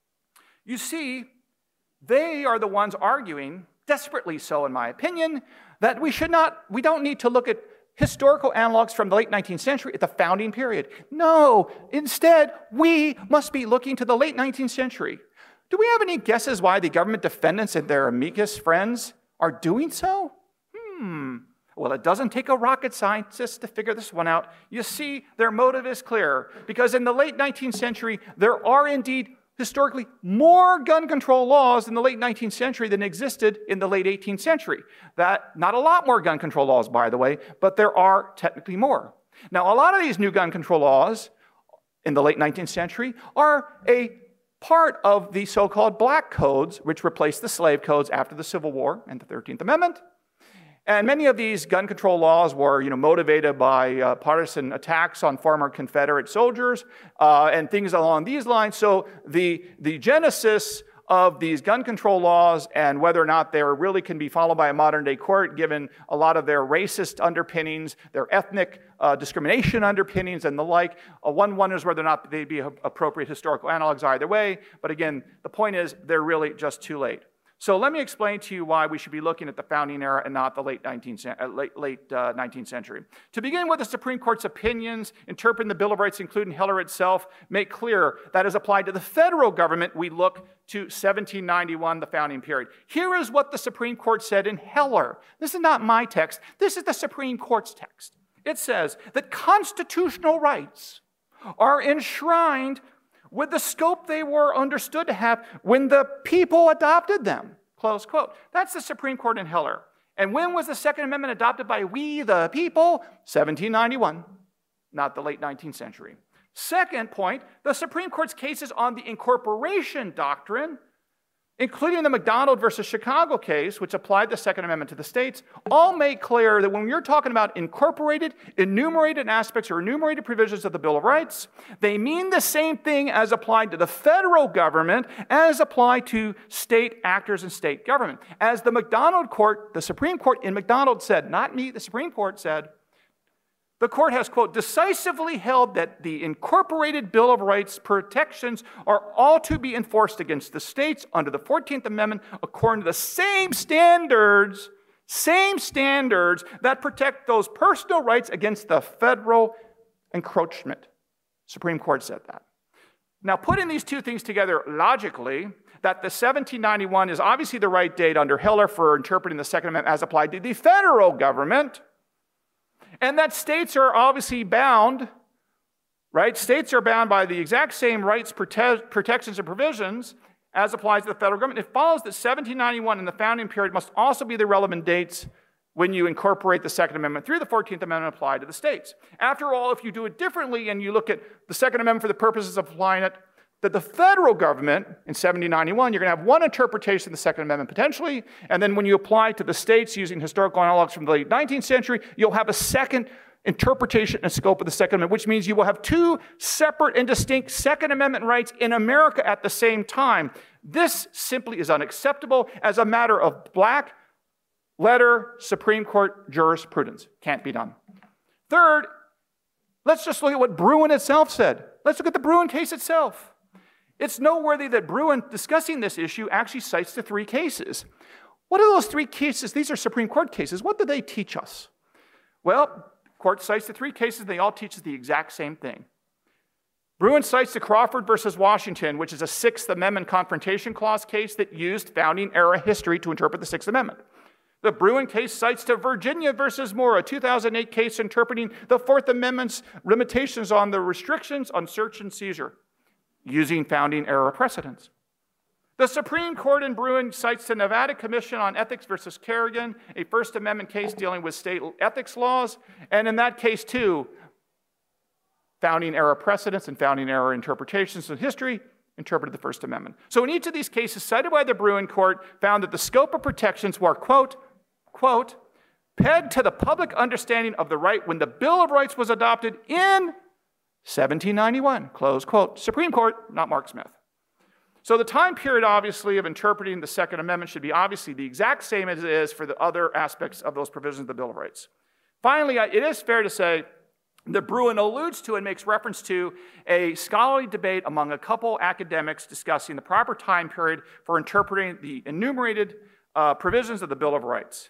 You see, they are the ones arguing, desperately so in my opinion, that we should not, we don't need to look at historical analogs from the late nineteenth century at the founding period. No, instead, we must be looking to the late nineteenth century. Do we have any guesses why the government defendants and their amicus friends are doing so? Hmm. Well, it doesn't take a rocket scientist to figure this one out. You see, their motive is clear, because in the late nineteenth century, there are indeed historically more gun control laws in the late nineteenth century than existed in the late eighteenth century. That, not a lot more gun control laws, by the way, but there are technically more. Now, a lot of these new gun control laws in the late nineteenth century are a part of the so-called black codes, which replaced the slave codes after the Civil War and the thirteenth Amendment. And many of these gun control laws were, you know, motivated by uh, partisan attacks on former Confederate soldiers uh, and things along these lines. So the, the genesis of these gun control laws and whether or not they really can be followed by a modern-day court, given a lot of their racist underpinnings, their ethnic uh, discrimination underpinnings, and the like, uh, one wonders whether or not they'd be appropriate historical analogs either way. But again, the point is they're really just too late. So let me explain to you why we should be looking at the founding era and not the late nineteenth, uh, late, late uh, nineteenth century. To begin with, the Supreme Court's opinions interpreting the Bill of Rights, including Heller itself, make clear that as applied to the federal government, we look to seventeen ninety-one, the founding period. Here is what the Supreme Court said in Heller. This is not my text. This is the Supreme Court's text. It says that constitutional rights are enshrined with the scope they were understood to have when the people adopted them, close quote. That's the Supreme Court in Heller. And when was the Second Amendment adopted by we, the people? seventeen ninety-one, not the late nineteenth century. Second point, the Supreme Court's cases on the incorporation doctrine, including the McDonald versus Chicago case, which applied the Second Amendment to the states, all make clear that when you're talking about incorporated, enumerated aspects or enumerated provisions of the Bill of Rights, they mean the same thing as applied to the federal government as applied to state actors and state government. As the McDonald court, the Supreme Court in McDonald said, not me, the Supreme Court said, the court has, quote, decisively held that the incorporated Bill of Rights protections are all to be enforced against the states under the fourteenth Amendment according to the same standards, same standards that protect those personal rights against the federal encroachment. Supreme Court said that. Now, putting these two things together logically, that the seventeen ninety-one is obviously the right date under Heller for interpreting the Second Amendment as applied to the federal government, and that states are obviously bound, right? States are bound by the exact same rights, prote- protections, and provisions as applies to the federal government. It follows that seventeen ninety-one and the founding period must also be the relevant dates when you incorporate the Second Amendment through the fourteenth Amendment applied to the states. After all, if you do it differently and you look at the Second Amendment for the purposes of applying it that the federal government in seventeen ninety-one, you're going to have one interpretation of the Second Amendment potentially, and then when you apply to the states using historical analogs from the late nineteenth century, you'll have a second interpretation and scope of the Second Amendment, which means you will have two separate and distinct Second Amendment rights in America at the same time. This simply is unacceptable as a matter of black letter Supreme Court jurisprudence. Can't be done. Third, let's just look at what Bruen itself said. Let's look at the Bruen case itself. It's noteworthy that Bruen, discussing this issue, actually cites the three cases. What are those three cases? These are Supreme Court cases. What do they teach us? Well, the court cites the three cases. They all teach us the exact same thing. Bruen cites the Crawford versus Washington, which is a Sixth Amendment Confrontation Clause case that used founding-era history to interpret the Sixth Amendment. The Bruen case cites to Virginia versus Moore, a two thousand eight case interpreting the Fourth Amendment's limitations on the restrictions on search and seizure. using founding era precedents. The Supreme Court in Bruen cites the Nevada Commission on Ethics versus Kerrigan, a First Amendment case dealing with state ethics laws, and in that case too, founding era precedents and founding era interpretations in history interpreted the First Amendment. So in each of these cases cited by the Bruen Court found that the scope of protections were, quote, quote, pegged to the public understanding of the right when the Bill of Rights was adopted in seventeen ninety-one, close quote. Supreme Court, not Mark Smith. So the time period, obviously, of interpreting the Second Amendment should be obviously the exact same as it is for the other aspects of those provisions of the Bill of Rights. Finally, it is fair to say that Bruen alludes to and makes reference to a scholarly debate among a couple academics discussing the proper time period for interpreting the enumerated uh, provisions of the Bill of Rights.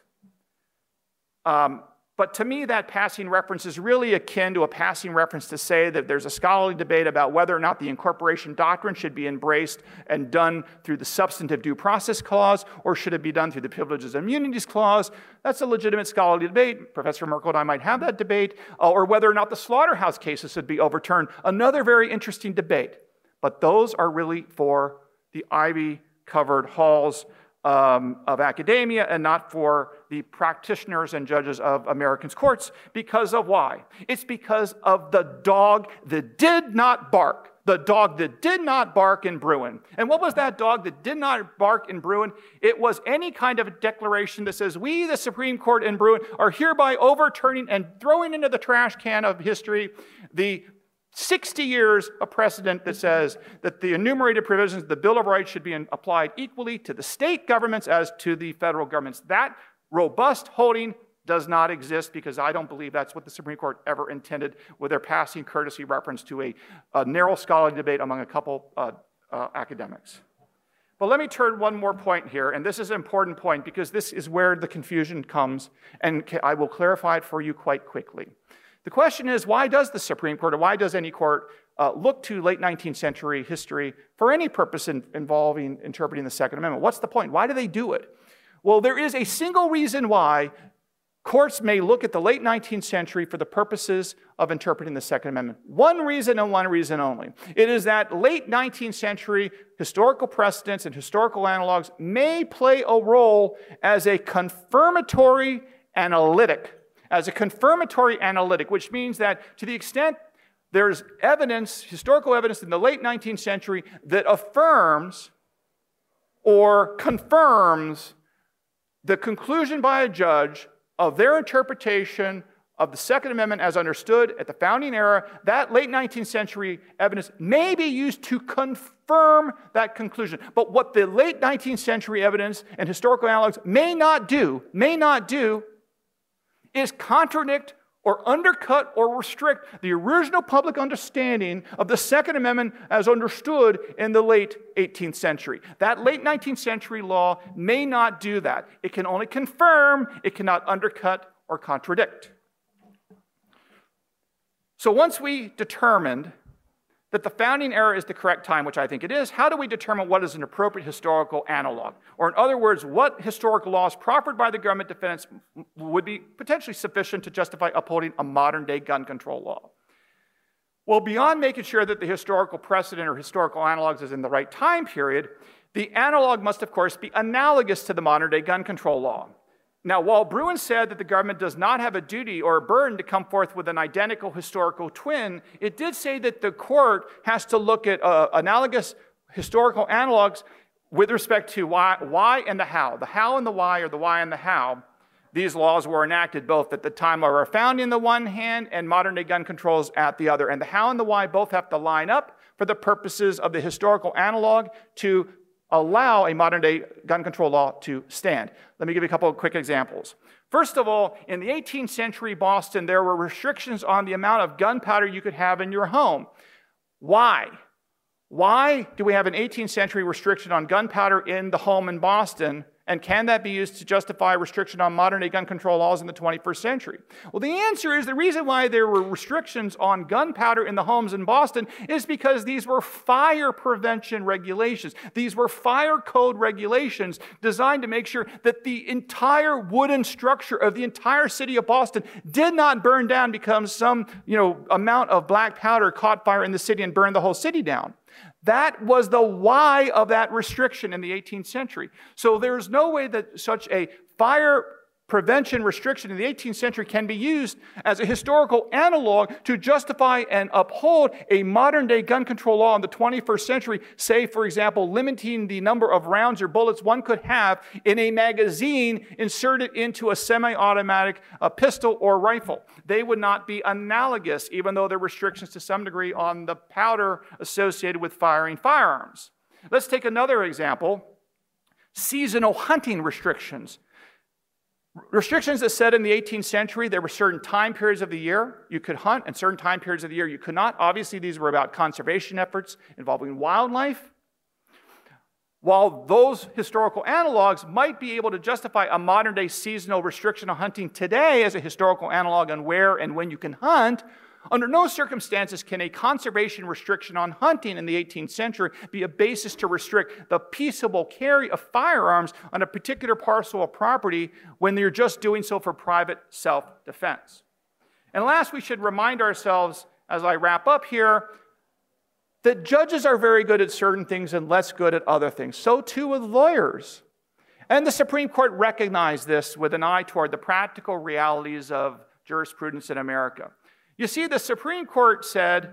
Um, But to me, that passing reference is really akin to a passing reference to say that there's a scholarly debate about whether or not the incorporation doctrine should be embraced and done through the substantive due process clause, or should it be done through the privileges and immunities clause. That's a legitimate scholarly debate. Professor Merkel and I might have that debate, uh, or whether or not the slaughterhouse cases should be overturned. Another very interesting debate. But those are really for the ivy-covered halls Um, of academia and not for the practitioners and judges of Americans' courts. Because of why? It's because of the dog that did not bark. The dog that did not bark in Bruen. And what was that dog that did not bark in Bruen? It was any kind of declaration that says, we, the Supreme Court in Bruen, are hereby overturning and throwing into the trash can of history the sixty years of precedent that says that the enumerated provisions of the Bill of Rights should be applied equally to the state governments as to the federal governments. That robust holding does not exist because I don't believe that's what the Supreme Court ever intended with their passing courtesy reference to a, a narrow scholarly debate among a couple uh, uh, academics. But let me turn one more point here, and this is an important point because this is where the confusion comes, and I will clarify it for you quite quickly. The question is, why does the Supreme Court, or why does any court, uh, look to late nineteenth century history for any purpose in, involving interpreting the Second Amendment? What's the point? Why do they do it? Well, there is a single reason why courts may look at the late nineteenth century for the purposes of interpreting the Second Amendment. One reason and one reason only. It is that late nineteenth century historical precedents and historical analogs may play a role as a confirmatory analytic. As a confirmatory analytic, which means that to the extent there's evidence, historical evidence in the late nineteenth century that affirms or confirms the conclusion by a judge of their interpretation of the Second Amendment as understood at the founding era, that late nineteenth century evidence may be used to confirm that conclusion. But what the late nineteenth century evidence and historical analogs may not do, may not do, is contradict or undercut or restrict the original public understanding of the Second Amendment as understood in the late eighteenth century. That late nineteenth century law may not do that. It can only confirm, it cannot undercut or contradict. So once we determined that the founding era is the correct time, which I think it is, how do we determine what is an appropriate historical analog? Or in other words, what historical laws proffered by the government defendants would be potentially sufficient to justify upholding a modern-day gun control law? Well, beyond making sure that the historical precedent or historical analogs is in the right time period, the analog must, of course, be analogous to the modern-day gun control law. Now, while Bruen said that the government does not have a duty or a burden to come forth with an identical historical twin, it did say that the court has to look at uh, analogous historical analogs with respect to why, why and the how. The how and the why, or the why and the how. These laws were enacted both at the time of our founding on the one hand and modern-day gun controls at the other. And the how and the why both have to line up for the purposes of the historical analog to allow a modern-day gun control law to stand. Let me give you a couple of quick examples. First of all, in the eighteenth century Boston, there were restrictions on the amount of gunpowder you could have in your home. Why? Why do we have an eighteenth century restriction on gunpowder in the home in Boston? And can that be used to justify restriction on modern-day gun control laws in the twenty-first century? Well, the answer is the reason why there were restrictions on gunpowder in the homes in Boston is because these were fire prevention regulations. These were fire code regulations designed to make sure that the entire wooden structure of the entire city of Boston did not burn down because some, you know, amount of black powder caught fire in the city and burned the whole city down. That was the why of that restriction in the eighteenth century. So there's no way that such a fire prevention restriction in the eighteenth century can be used as a historical analog to justify and uphold a modern-day gun control law in the twenty-first century, say, for example, limiting the number of rounds or bullets one could have in a magazine inserted into a semi-automatic uh, pistol or rifle. They would not be analogous, even though there are restrictions to some degree on the powder associated with firing firearms. Let's take another example, seasonal hunting restrictions. Restrictions that said in the eighteenth century there were certain time periods of the year you could hunt and certain time periods of the year you could not. Obviously, these were about conservation efforts involving wildlife. While those historical analogs might be able to justify a modern-day seasonal restriction on hunting today as a historical analog on where and when you can hunt, under no circumstances can a conservation restriction on hunting in the eighteenth century be a basis to restrict the peaceable carry of firearms on a particular parcel of property when you're just doing so for private self-defense. And last, we should remind ourselves, as I wrap up here, that judges are very good at certain things and less good at other things. So too with lawyers. And the Supreme Court recognized this with an eye toward the practical realities of jurisprudence in America. You see, the Supreme Court said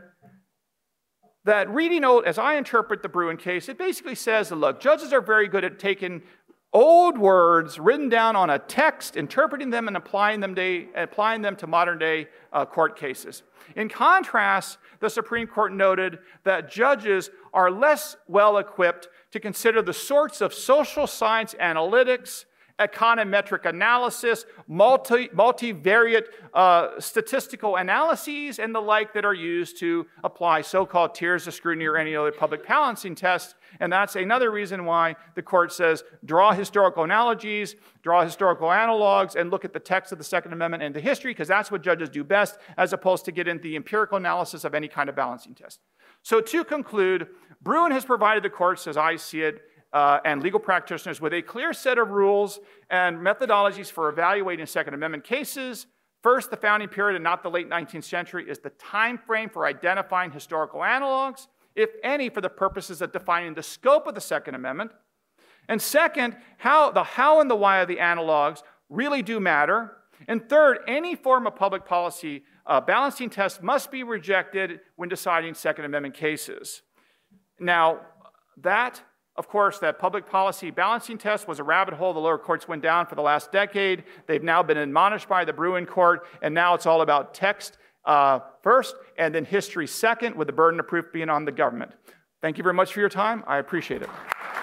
that reading old, as I interpret the Bruen case, it basically says, look, judges are very good at taking old words written down on a text, interpreting them and applying them, day, applying them to modern-day uh, court cases. In contrast, the Supreme Court noted that judges are less well-equipped to consider the sorts of social science analytics, econometric analysis, multi, multivariate uh, statistical analyses, and the like that are used to apply so-called tiers of scrutiny or any other public balancing test. And that's another reason why the court says draw historical analogies, draw historical analogs, and look at the text of the Second Amendment and the history, because that's what judges do best, as opposed to get into the empirical analysis of any kind of balancing test. So to conclude, Bruen has provided the courts, as I see it, Uh, and legal practitioners with a clear set of rules and methodologies for evaluating Second Amendment cases. First, the founding period and not the late nineteenth century is the time frame for identifying historical analogs, if any, for the purposes of defining the scope of the Second Amendment. And second, how the how and the why of the analogs really do matter. And third, any form of public policy uh, balancing test must be rejected when deciding Second Amendment cases. Now, that Of course, that public policy balancing test was a rabbit hole the lower courts went down for the last decade. They've now been admonished by the Bruen court, and now it's all about text uh, first and then history second, with the burden of proof being on the government. Thank you very much for your time. I appreciate it.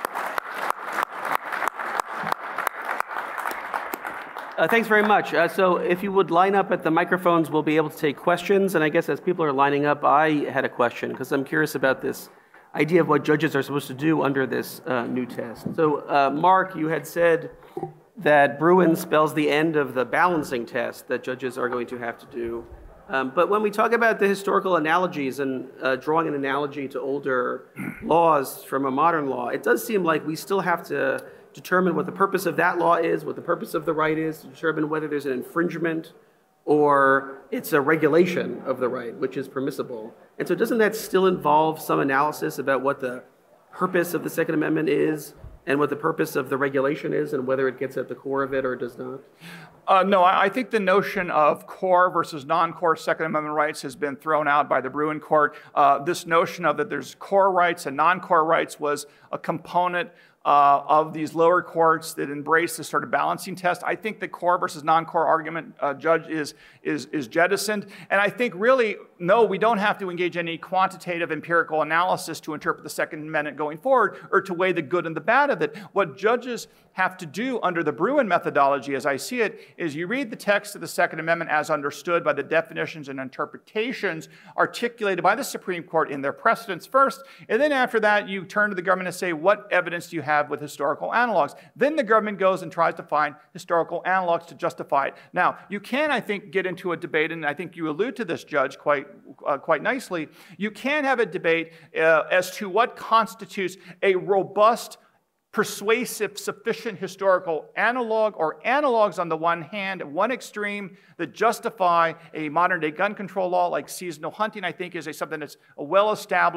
Uh, thanks very much. Uh, so if you would line up at the microphones, we'll be able to take questions. And I guess as people are lining up, I had a question, because I'm curious about this idea of what judges are supposed to do under this uh, new test. So, uh, Mark, you had said that Bruen spells the end of the balancing test that judges are going to have to do. Um, but when we talk about the historical analogies and uh, drawing an analogy to older laws from a modern law, it does seem like we still have to determine what the purpose of that law is, what the purpose of the right is, to determine whether there's an infringement or it's a regulation of the right, which is permissible. And so doesn't that still involve some analysis about what the purpose of the Second Amendment is and what the purpose of the regulation is and whether it gets at the core of it or does not? Uh, no, I think the notion of core versus non-core Second Amendment rights has been thrown out by the Bruen court. Uh, this notion of that there's core rights and non-core rights was a component Uh, of these lower courts that embrace this sort of balancing test. I think the core versus non-core argument, uh, Judge, is, is, is jettisoned. And I think really, no, we don't have to engage in any quantitative empirical analysis to interpret the Second Amendment going forward or to weigh the good and the bad of it. What judges have to do under the Bruen methodology, as I see it, is you read the text of the Second Amendment as understood by the definitions and interpretations articulated by the Supreme Court in their precedents first, and then after that, you turn to the government and say, what evidence do you have with historical analogs? Then the government goes and tries to find historical analogs to justify it. Now, you can, I think, get into a debate, and I think you allude to this, Judge, quite, uh, quite nicely. You can have a debate uh, as to what constitutes a robust, persuasive, sufficient historical analog, or analogs on the one hand, at one extreme, that justify a modern-day gun control law like seasonal hunting, I think is a, something that's a well-established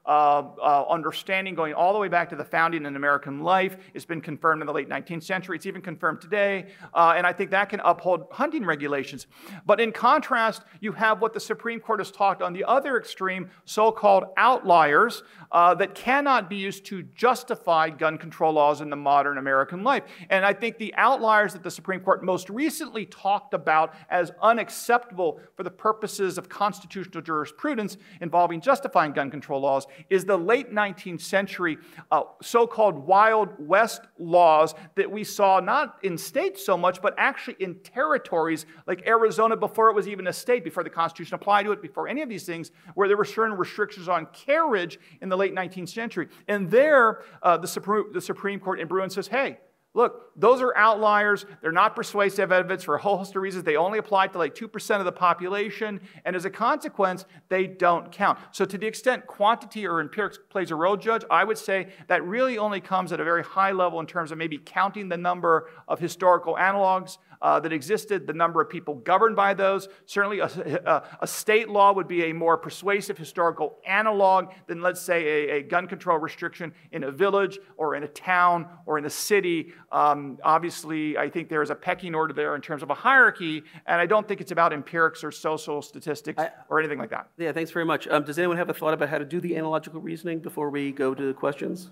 uh, uh, understanding going all the way back to the founding in American life. It's been confirmed in the late nineteenth century. It's even confirmed today. Uh, and I think that can uphold hunting regulations. But in contrast, you have what the Supreme Court has talked on the other extreme, so-called outliers uh, that cannot be used to justify gun control laws in the modern American life. And I think the outliers that the Supreme Court most recently talked about as unacceptable for the purposes of constitutional jurisprudence involving justifying gun control laws is the late nineteenth century uh, so-called Wild West laws that we saw not in states so much, but actually in territories like Arizona before it was even a state, before the Constitution applied to it, before any of these things, where there were certain restrictions on carriage in the late nineteenth century. And there, uh, the, Supreme, the Supreme Court in Bruen says, hey, look, those are outliers. They're not persuasive evidence for a whole host of reasons. They only apply to like two percent of the population, and as a consequence, they don't count. So to the extent quantity or empirics plays a role, Judge, I would say that really only comes at a very high level in terms of maybe counting the number of historical analogs uh, that existed, the number of people governed by those. Certainly a, a, a state law would be a more persuasive historical analog than, let's say, a, a gun control restriction in a village or in a town or in a city. Um, obviously, I think there is a pecking order there in terms of a hierarchy, and I don't think it's about empirics or social statistics I, or anything like that. Yeah, thanks very much. Um, does anyone have a thought about how to do the analogical reasoning before we go to questions?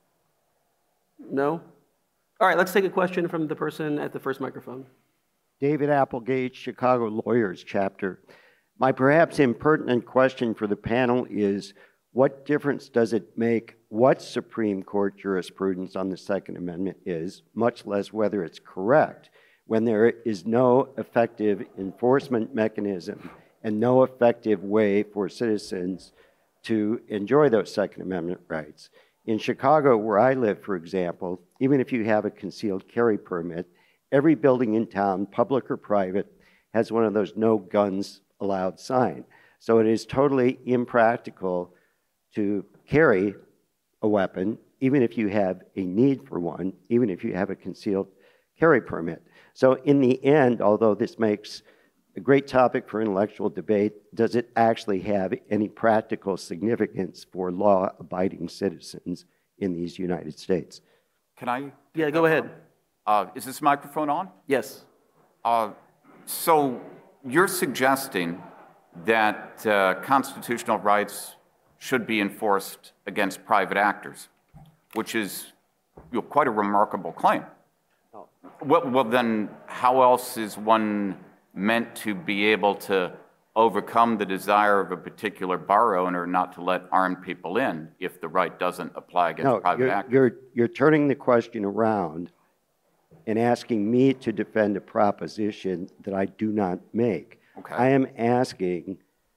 No? All right, let's take a question from the person at the first microphone. David Applegate, Chicago Lawyers Chapter. My perhaps impertinent question for the panel is, what difference does it make what Supreme Court jurisprudence on the Second Amendment is, much less whether it's correct, when there is no effective enforcement mechanism and no effective way for citizens to enjoy those Second Amendment rights? In Chicago, where I live, for example, even if you have a concealed carry permit, every building in town, public or private, has one of those no guns allowed sign. So it is totally impractical to carry a weapon, even if you have a need for one, even if you have a concealed carry permit. So in the end, although this makes a great topic for intellectual debate, does it actually have any practical significance for law-abiding citizens in these United States? Can I? Yeah, go ahead. Uh, is this microphone on? Yes. Uh, so you're suggesting that uh, constitutional rights should be enforced against private actors, which is you know, quite a remarkable claim. Oh. Well, well, then how else is one meant to be able to overcome the desire of a particular bar owner not to let armed people in if the right doesn't apply against no, private you're, actors? You're, you're turning the question around and asking me to defend a proposition that I do not make. Okay. I am asking,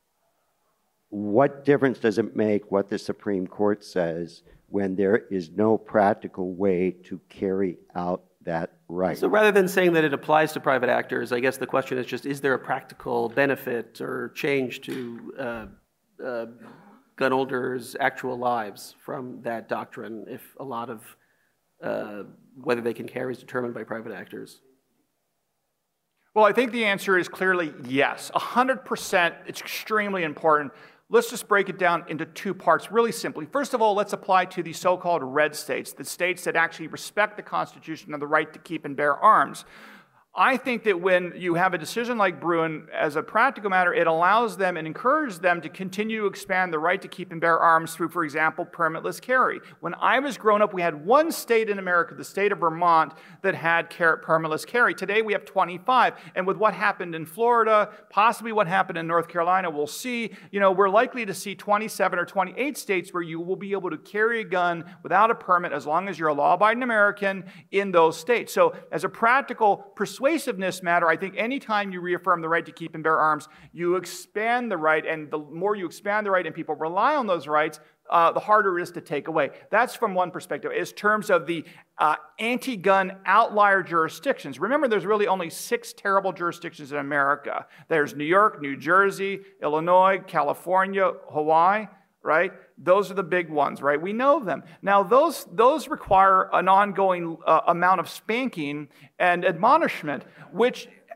what difference does it make what the Supreme Court says when there is no practical way to carry out that right? So rather than saying that it applies to private actors, I guess the question is just, is there a practical benefit or change to uh, uh, gun holders' actual lives from that doctrine if a lot of uh, whether they can carry is determined by private actors? Well, I think the answer is clearly yes. one hundred percent, it's extremely important. Let's just break it down into two parts really simply. First of all, let's apply to the so-called red states, the states that actually respect the Constitution and the right to keep and bear arms. I think that when you have a decision like Bruen, as a practical matter, it allows them and encourages them to continue to expand the right to keep and bear arms through, for example, permitless carry. When I was growing up, we had one state in America, the state of Vermont, that had permitless carry. Today, we have twenty-five. And with what happened in Florida, possibly what happened in North Carolina, we'll see, you know, we're likely to see twenty-seven or twenty-eight states where you will be able to carry a gun without a permit as long as you're a law-abiding American in those states. So as a practical persuasion, persuasiveness matter, I think anytime you reaffirm the right to keep and bear arms, you expand the right, and the more you expand the right and people rely on those rights, uh, the harder it is to take away. That's from one perspective. In terms of the uh, anti-gun outlier jurisdictions, remember there's really only six terrible jurisdictions in America. There's New York, New Jersey, Illinois, California, Hawaii. Right? Those are the big ones, right? We know them. Now, those, those require an ongoing uh, amount of spanking and admonishment, which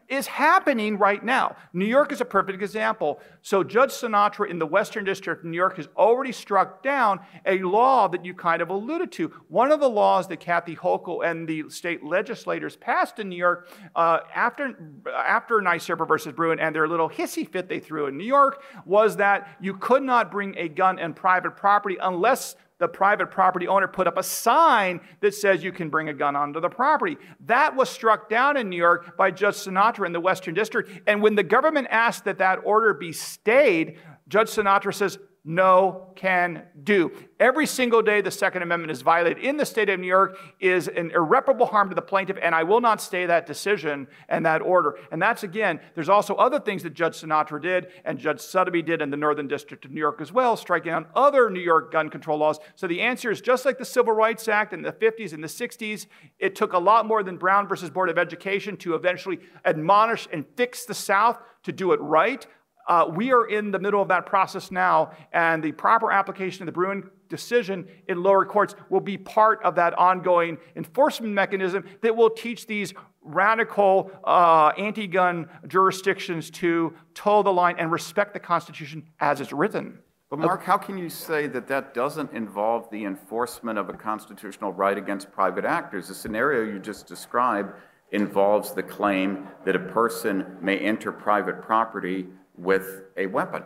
is happening right now. New York is a perfect example. So Judge Sinatra in the Western District of New York has already struck down a law that you kind of alluded to. One of the laws that Kathy Hochul and the state legislators passed in New York uh, after, after NYSERDA versus Bruen and their little hissy fit they threw in New York was that you could not bring a gun in private property unless the private property owner put up a sign that says you can bring a gun onto the property. That was struck down in New York by Judge Sinatra in the Western District. And when the government asked that that order be stayed, Judge Sinatra says, no can do. Every single day the Second Amendment is violated in the state of New York is an irreparable harm to the plaintiff, and I will not stay that decision and that order. And that's, again, there's also other things that Judge Sinatra did and Judge Sotheby did in the Northern District of New York as well, striking down other New York gun control laws. So the answer is just like the Civil Rights Act in the fifties and the sixties, it took a lot more than Brown versus Board of Education to eventually admonish and fix the South to do it right. Uh, we are in the middle of that process now, and the proper application of the Bruen decision in lower courts will be part of that ongoing enforcement mechanism that will teach these radical uh, anti-gun jurisdictions to toe the line and respect the Constitution as it's written. But Mark, how can you say that that doesn't involve the enforcement of a constitutional right against private actors? The scenario you just described involves the claim that a person may enter private property with a weapon.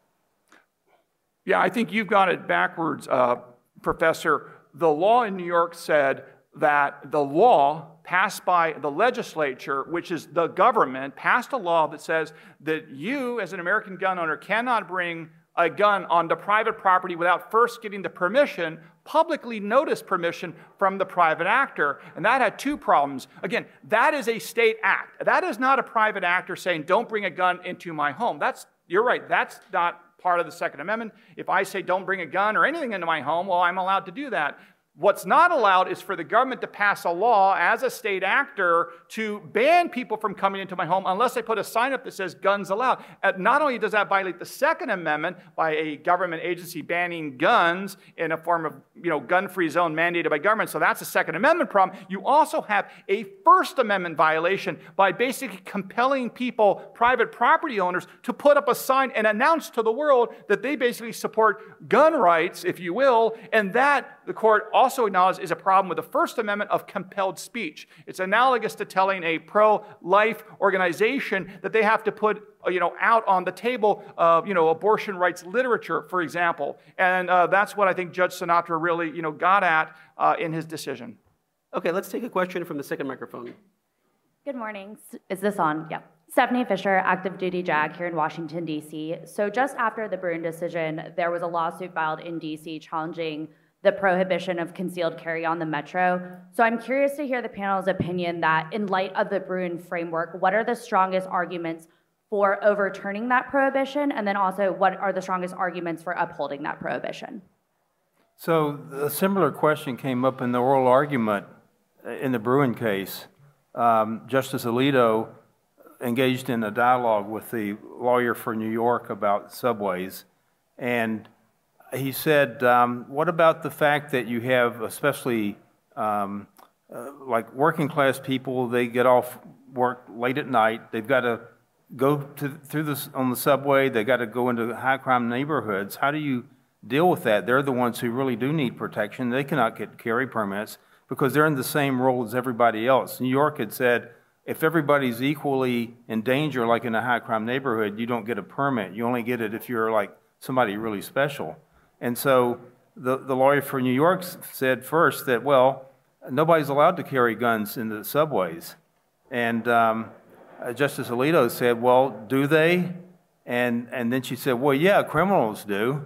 Yeah, I think you've got it backwards, uh, Professor. The law in New York said that the law passed by the legislature, which is the government, passed a law that says that you, as an American gun owner, cannot bring a gun onto private property without first getting the permission, publicly notice permission from the private actor. And that had two problems. Again, that is a state act. That is not a private actor saying, don't bring a gun into my home. That's, you're right, that's not part of the Second Amendment. If I say don't bring a gun or anything into my home, well, I'm allowed to do that. What's not allowed is for the government to pass a law as a state actor to ban people from coming into my home unless they put a sign up that says guns allowed. And not only does that violate the Second Amendment by a government agency banning guns in a form of, you know, gun-free zone mandated by government, so that's a Second Amendment problem, you also have a First Amendment violation by basically compelling people, private property owners, to put up a sign and announce to the world that they basically support gun rights, if you will, and that the court also acknowledged is a problem with the First Amendment of compelled speech. It's analogous to telling a pro-life organization that they have to put, you know, out on the table, uh, you know, abortion rights literature, for example. And uh, that's what I think Judge Sinatra really, you know, got at uh, in his decision. Okay, let's take a question from the second microphone. Good morning. Is this on? Yeah. Stephanie Fisher, active duty JAG here in Washington, D C. So just after the Bruen decision, there was a lawsuit filed in D C challenging the prohibition of concealed carry on the metro. So I'm curious to hear the panel's opinion that in light of the Bruen framework, what are the strongest arguments for overturning that prohibition? And then also, what are the strongest arguments for upholding that prohibition? So a similar question came up in the oral argument in the Bruen case. Um, Justice Alito engaged in a dialogue with the lawyer for New York about subways, and he said, um, what about the fact that you have, especially um, uh, like working class people, they get off work late at night, they've got to go to, through this on the subway, they've got to go into high crime neighborhoods. How do you deal with that? They're the ones who really do need protection. They cannot get carry permits because they're in the same role as everybody else. New York had said, if everybody's equally in danger, like in a high crime neighborhood, you don't get a permit. You only get it if you're like somebody really special. And so the, the lawyer for New York said first that, well, nobody's allowed to carry guns in the subways. And um, Justice Alito said, well, do they? And, and then she said, well, yeah, criminals do.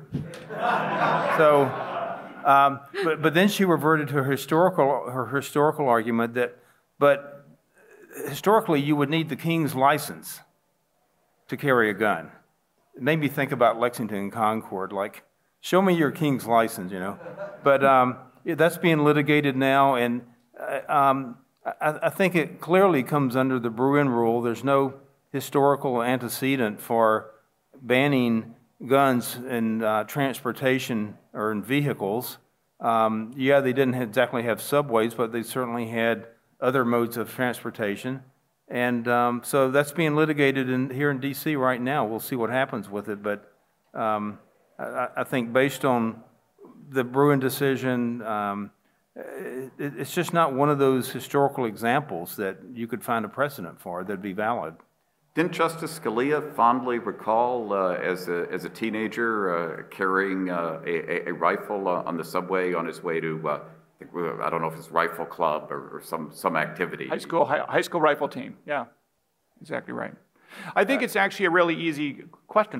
so, um, but, but then she reverted to her historical, her historical argument that, but historically you would need the king's license to carry a gun. It made me think about Lexington and Concord, like, show me your king's license, you know. But um, that's being litigated now, and uh, um, I, I think it clearly comes under the Bruen rule. There's no historical antecedent for banning guns in uh, transportation or in vehicles. Um, yeah, they didn't exactly have subways, but they certainly had other modes of transportation. And um, so that's being litigated in, here in D C right now. We'll see what happens with it. But um, I, I think based on the Bruen decision, um, it, it's just not one of those historical examples that you could find a precedent for that'd be valid. Didn't Justice Scalia fondly recall uh, as, a, as a teenager uh, carrying uh, a, a rifle uh, on the subway on his way to, uh, I don't know if it's rifle club or, or some, some activity? High school, high, high school rifle team, yeah, exactly right. I think it's actually a really easy question.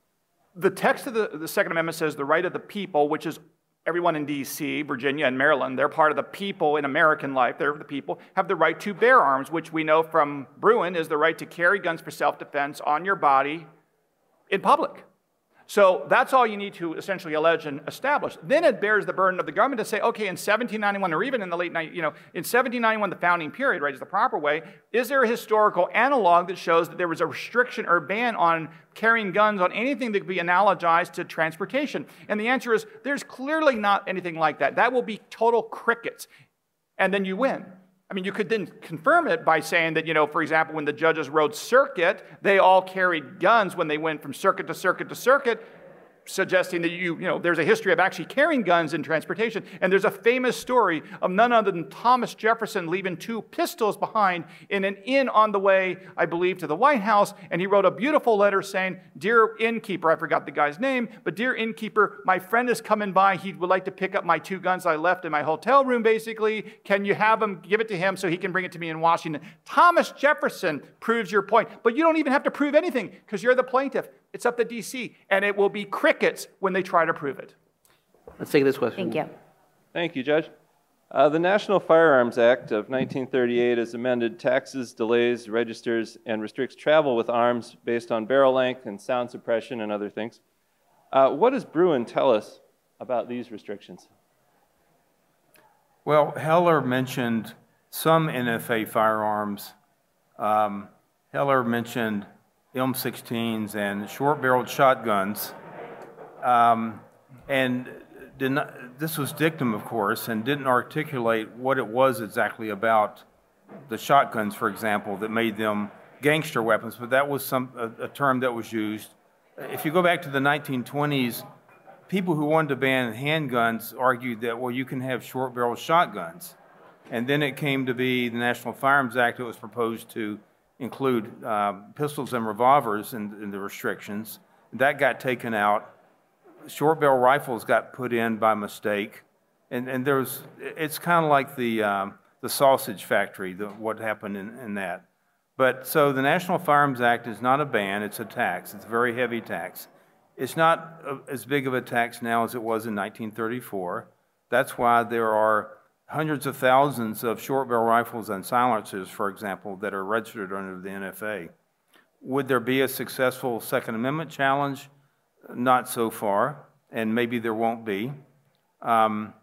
The text of the, the Second Amendment says the right of the people, which is everyone in D C, Virginia, and Maryland, they're part of the people in American life. They're the people, have the right to bear arms, which we know from Bruen is the right to carry guns for self-defense on your body in public. So that's all you need to essentially allege and establish. Then it bears the burden of the government to say, okay, in seventeen ninety-one or even in the late night, you know, in seventeen ninety-one, the founding period, right, is the proper way. Is there a historical analog that shows that there was a restriction or ban on carrying guns on anything that could be analogized to transportation? And the answer is there's clearly not anything like that. That will be total crickets. And then you win. I mean, you could then confirm it by saying that, you know, for example, when the judges rode circuit, they all carried guns when they went from circuit to circuit to circuit, suggesting that you, you know, there's a history of actually carrying guns in transportation. And there's a famous story of none other than Thomas Jefferson leaving two pistols behind in an inn on the way, I believe, to the White House. And he wrote a beautiful letter saying, "Dear innkeeper," I forgot the guy's name, but "Dear innkeeper, my friend is coming by. He would like to pick up my two guns I left in my hotel room, basically. Can you have him, give it to him so he can bring it to me in Washington?" Thomas Jefferson proves your point. But you don't even have to prove anything because you're the plaintiff. It's up to D C, and it will be crickets when they try to prove it. Let's take this question. Thank you. Thank you, Judge. Uh, the National Firearms Act of nineteen thirty-eight has amended taxes, delays, registers, and restricts travel with arms based on barrel length and sound suppression and other things. Uh, what does Bruen tell us about these restrictions? Well, Heller mentioned some N F A firearms. Um, Heller mentioned M sixteens and short-barreled shotguns. Um, and did not, this was dictum, of course, and didn't articulate what it was exactly about the shotguns, for example, that made them gangster weapons, but that was some a, a term that was used. If you go back to the nineteen twenties, people who wanted to ban handguns argued that, well, you can have short-barreled shotguns. And then it came to be the National Firearms Act that was proposed to include uh, pistols and revolvers in, in the restrictions. That got taken out. Short barrel rifles got put in by mistake. And, and there's, it's kind of like the, um, the sausage factory, the, what happened in, in that. But so the National Firearms Act is not a ban, it's a tax. It's a very heavy tax. It's not a, as big of a tax now as it was in nineteen thirty-four. That's why there are hundreds of thousands of short barrel rifles and silencers, for example, that are registered under the N F A. Would there be a successful Second Amendment challenge? Not so far, and maybe there won't be. Um,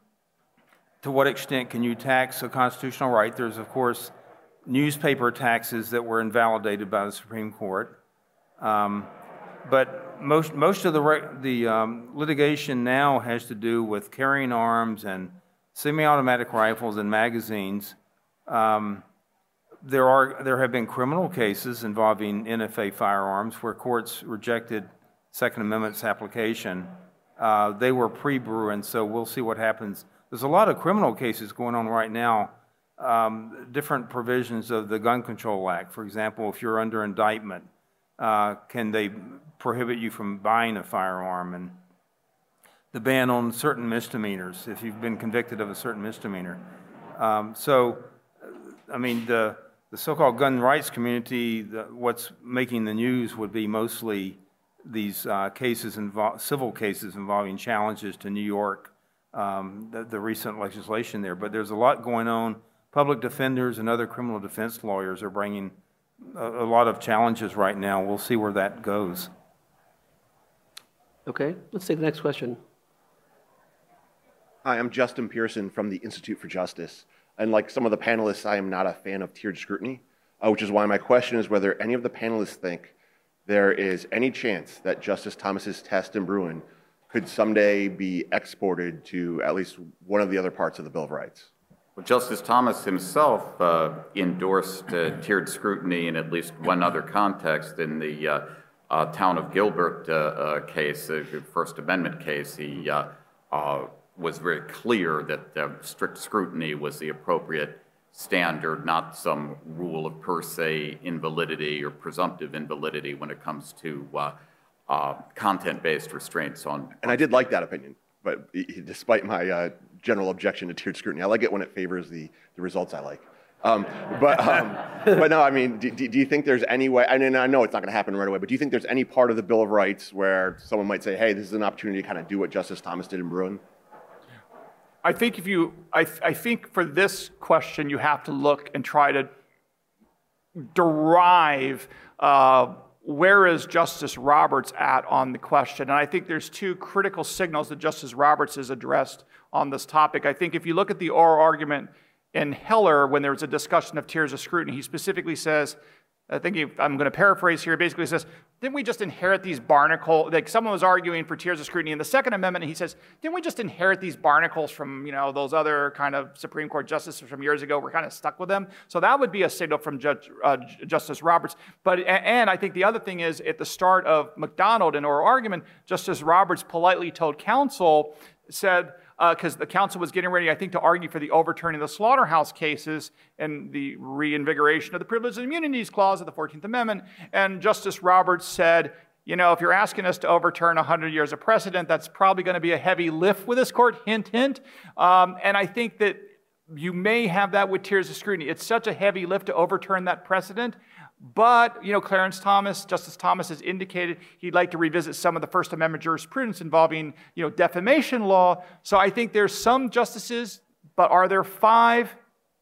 to what extent can you tax a constitutional right? There's, of course, newspaper taxes that were invalidated by the Supreme Court. Um, but most, most of the, the um, litigation now has to do with carrying arms and semi-automatic rifles and magazines. Um, there are there have been criminal cases involving N F A firearms where courts rejected Second Amendment's application. Uh, they were pre-Bruen, so we'll see what happens. There's a lot of criminal cases going on right now, um, different provisions of the Gun Control Act. For example, if you're under indictment, uh, can they prohibit you from buying a firearm? And the ban on certain misdemeanors, if you've been convicted of a certain misdemeanor. Um, so, I mean, the, the so-called gun rights community, the, what's making the news would be mostly these uh, cases, invo- civil cases involving challenges to New York, um, the, the recent legislation there. But there's a lot going on. Public defenders and other criminal defense lawyers are bringing a, a lot of challenges right now. We'll see where that goes. Okay, let's take the next question. Hi, I'm Justin Pearson from the Institute for Justice. And like some of the panelists, I am not a fan of tiered scrutiny, uh, which is why my question is whether any of the panelists think there is any chance that Justice Thomas's test in Bruen could someday be exported to at least one of the other parts of the Bill of Rights. Well, Justice Thomas himself uh, endorsed uh, tiered scrutiny in at least one other context. In the uh, uh, Town of Gilbert uh, uh, case, the uh, First Amendment case, he uh, uh, was very clear that uh, strict scrutiny was the appropriate standard, not some rule of per se invalidity or presumptive invalidity when it comes to uh, uh, content-based restraints on. And I did like that opinion, but despite my uh, general objection to tiered scrutiny, I like it when it favors the, the results I like. Um, but, um, but no, I mean, do, do you think there's any way, I mean, I know it's not going to happen right away, but do you think there's any part of the Bill of Rights where someone might say, hey, this is an opportunity to kind of do what Justice Thomas did in Bruen? I think if you, I, I think for this question, you have to look and try to derive uh, where is Justice Roberts at on the question. And I think there's two critical signals that Justice Roberts has addressed on this topic. I think if you look at the oral argument in Heller, when there was a discussion of tiers of scrutiny, he specifically says, I think he, I'm going to paraphrase here, basically says, didn't we just inherit these barnacles? Like someone was arguing for tiers of scrutiny in the Second Amendment, and he says, didn't we just inherit these barnacles from, you know, those other kind of Supreme Court justices from years ago? We're kind of stuck with them. So that would be a signal from Judge, uh, Justice Roberts. But, and I think the other thing is, at the start of McDonald in oral argument, Justice Roberts politely told counsel, said, because uh, the counsel was getting ready, I think, to argue for the overturning of the slaughterhouse cases and the reinvigoration of the Privileges and Immunities Clause of the fourteenth Amendment. And Justice Roberts said, you know, if you're asking us to overturn one hundred years of precedent, that's probably going to be a heavy lift with this court, hint, hint. Um, and I think that you may have that with tiers of scrutiny. It's such a heavy lift to overturn that precedent. But, you know, Clarence Thomas, Justice Thomas has indicated he'd like to revisit some of the First Amendment jurisprudence involving, you know, defamation law. So I think there's some justices, but are there five?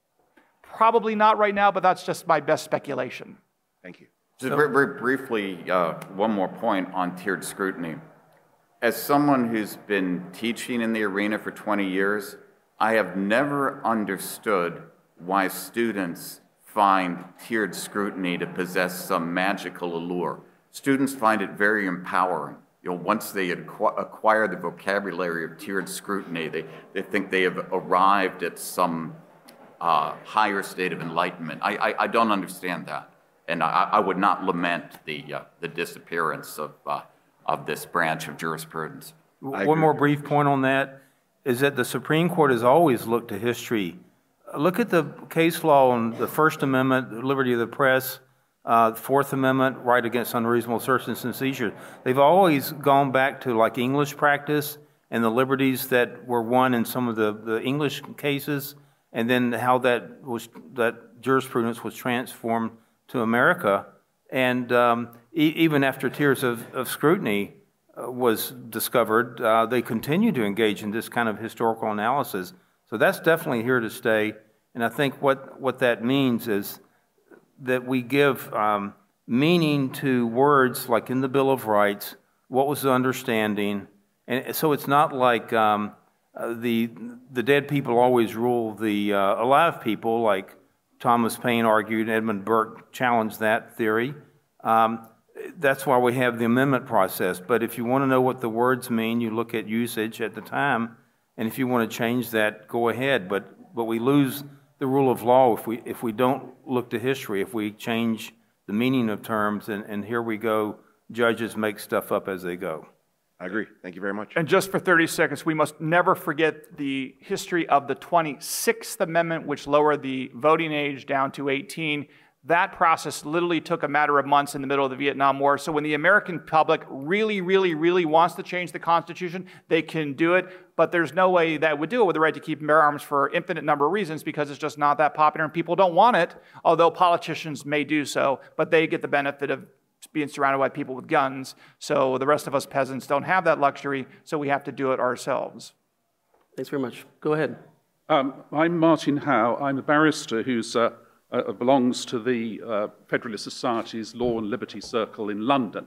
Probably not right now, but that's just my best speculation. Thank you. Just very, very briefly, uh, one more point on tiered scrutiny. As someone who's been teaching in the arena for twenty years, I have never understood why students find tiered scrutiny to possess some magical allure. Students find it very empowering. You know, once they acqu- acquire the vocabulary of tiered scrutiny, they, they think they have arrived at some uh, higher state of enlightenment. I, I, I don't understand that. And I, I would not lament the, uh, the disappearance of, uh, of this branch of jurisprudence. One more brief point on that is that the Supreme Court has always looked to history. Look at the case law on the First Amendment, the liberty of the press, uh, the Fourth Amendment, right against unreasonable searches and seizures. They've always gone back to like English practice and the liberties that were won in some of the, the English cases, and then how that was that jurisprudence was transformed to America. And um, e- even after tiers of, of scrutiny uh, was discovered, uh, they continue to engage in this kind of historical analysis. So that's definitely here to stay, and I think what, what that means is that we give um, meaning to words like in the Bill of Rights, what was the understanding, and so it's not like um, uh, the, the dead people always rule the uh, alive people, like Thomas Paine argued, Edmund Burke challenged that theory. Um, that's why we have the amendment process, but if you want to know what the words mean, you look at usage at the time. And if you want to change that, go ahead. But but we lose the rule of law if we if we don't look to history, if we change the meaning of terms, and, and here we go, judges make stuff up as they go. I agree. Thank you very much. And just for thirty seconds, we must never forget the history of the twenty-sixth Amendment, which lowered the voting age down to eighteen. That process literally took a matter of months in the middle of the Vietnam War. So when the American public really, really, really wants to change the Constitution, they can do it. But there's no way that would do it with the right to keep and bear arms for infinite number of reasons, because it's just not that popular and people don't want it, although politicians may do so. But they get the benefit of being surrounded by people with guns. So the rest of us peasants don't have that luxury, so we have to do it ourselves. Thanks very much. Go ahead. Um, I'm Martin Howe. I'm a barrister who's uh, uh, belongs to the uh, Federalist Society's Law and Liberty Circle in London.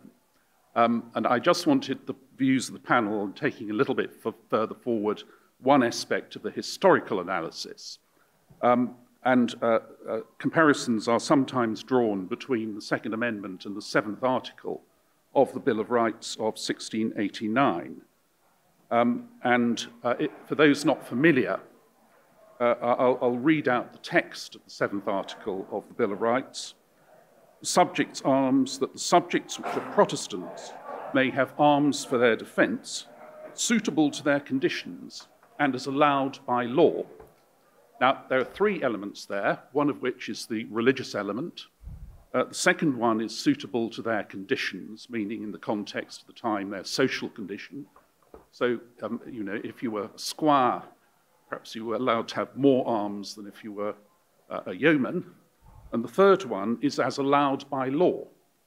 Um, and I just wanted the views of the panel on taking a little bit for further forward one aspect of the historical analysis. Um, and uh, uh, comparisons are sometimes drawn between the Second Amendment and the seventh article of the Bill of Rights of sixteen eighty-nine. Um, and uh, it, for those not familiar, Uh, I'll, I'll read out the text of the seventh article of the Bill of Rights. Subjects' arms, that the subjects which are Protestants may have arms for their defence, suitable to their conditions, and as allowed by law. Now, there are three elements there, one of which is the religious element. Uh, the second one is suitable to their conditions, meaning in the context of the time, their social condition. So, um, you know, if you were a squire, perhaps you were allowed to have more arms than if you were uh, a yeoman. And the third one is as allowed by law.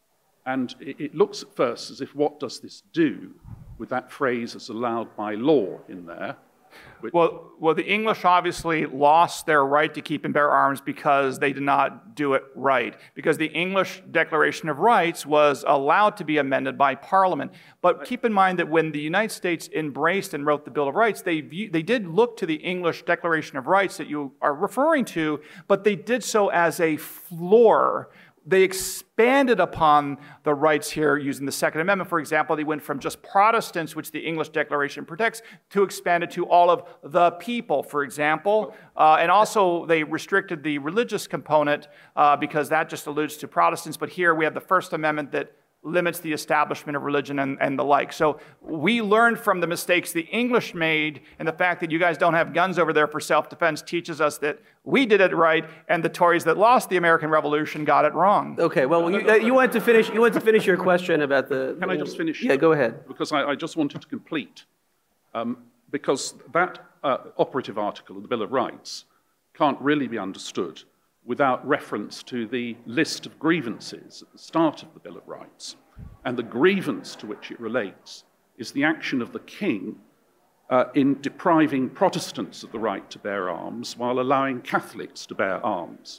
And it, it looks at first as if, what does this do with that phrase as allowed by law in there? Which... Well, well, the English obviously lost their right to keep and bear arms because they did not do it right. Because the English Declaration of Rights was allowed to be amended by Parliament. But keep in mind that when the United States embraced and wrote the Bill of Rights, they, view, they did look to the English Declaration of Rights that you are referring to, but they did so as a floor. They expanded upon the rights here using the Second Amendment. For example, they went from just Protestants, which the English Declaration protects, to expand it to all of the people, for example. Uh, and also, they restricted the religious component uh, because that just alludes to Protestants. But here we have the First Amendment that limits the establishment of religion and, and the like. So we learned from the mistakes the English made, and the fact that you guys don't have guns over there for self-defense teaches us that we did it right, and the Tories that lost the American Revolution got it wrong. Okay, well, you, uh, you wanted to finish. You wanted to finish your question about the. Can I just finish? Yeah, go ahead. Because I, I just wanted to complete, um, because that uh, operative article of the Bill of Rights can't really be understood without reference to the list of grievances at the start of the Bill of Rights. And the grievance to which it relates is the action of the king uh, in depriving Protestants of the right to bear arms while allowing Catholics to bear arms.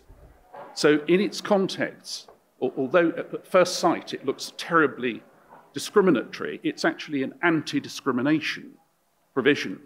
So in its context, although at first sight it looks terribly discriminatory, it's actually an anti-discrimination provision.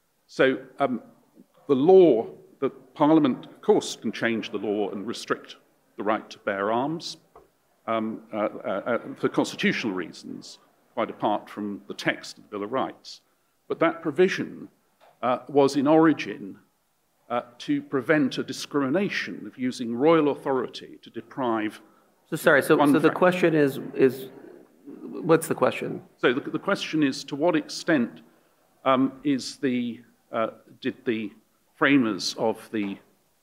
So um, the law, the Parliament, of course, can change the law and restrict the right to bear arms um, uh, uh, for constitutional reasons, quite apart from the text of the Bill of Rights. But that provision uh, was in origin uh, to prevent a discrimination of using royal authority to deprive. So sorry, so, so the question is, is, what's the question? So the, the question is, to what extent um, is the, uh, did the framers of the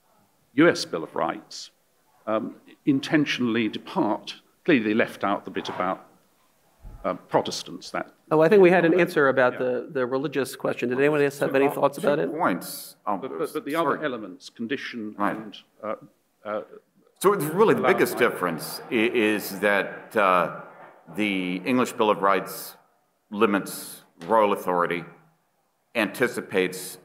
U S Bill of Rights um, intentionally depart? Clearly they left out the bit about uh, Protestants. That oh, I think we had an answer about yeah. the, the religious question. Did anyone else have so, any uh, thoughts about it? Points. Um, but, but, but the sorry. other elements, condition right. and... Uh, uh, so really the biggest difference is that uh, the English Bill of Rights limits royal authority, anticipates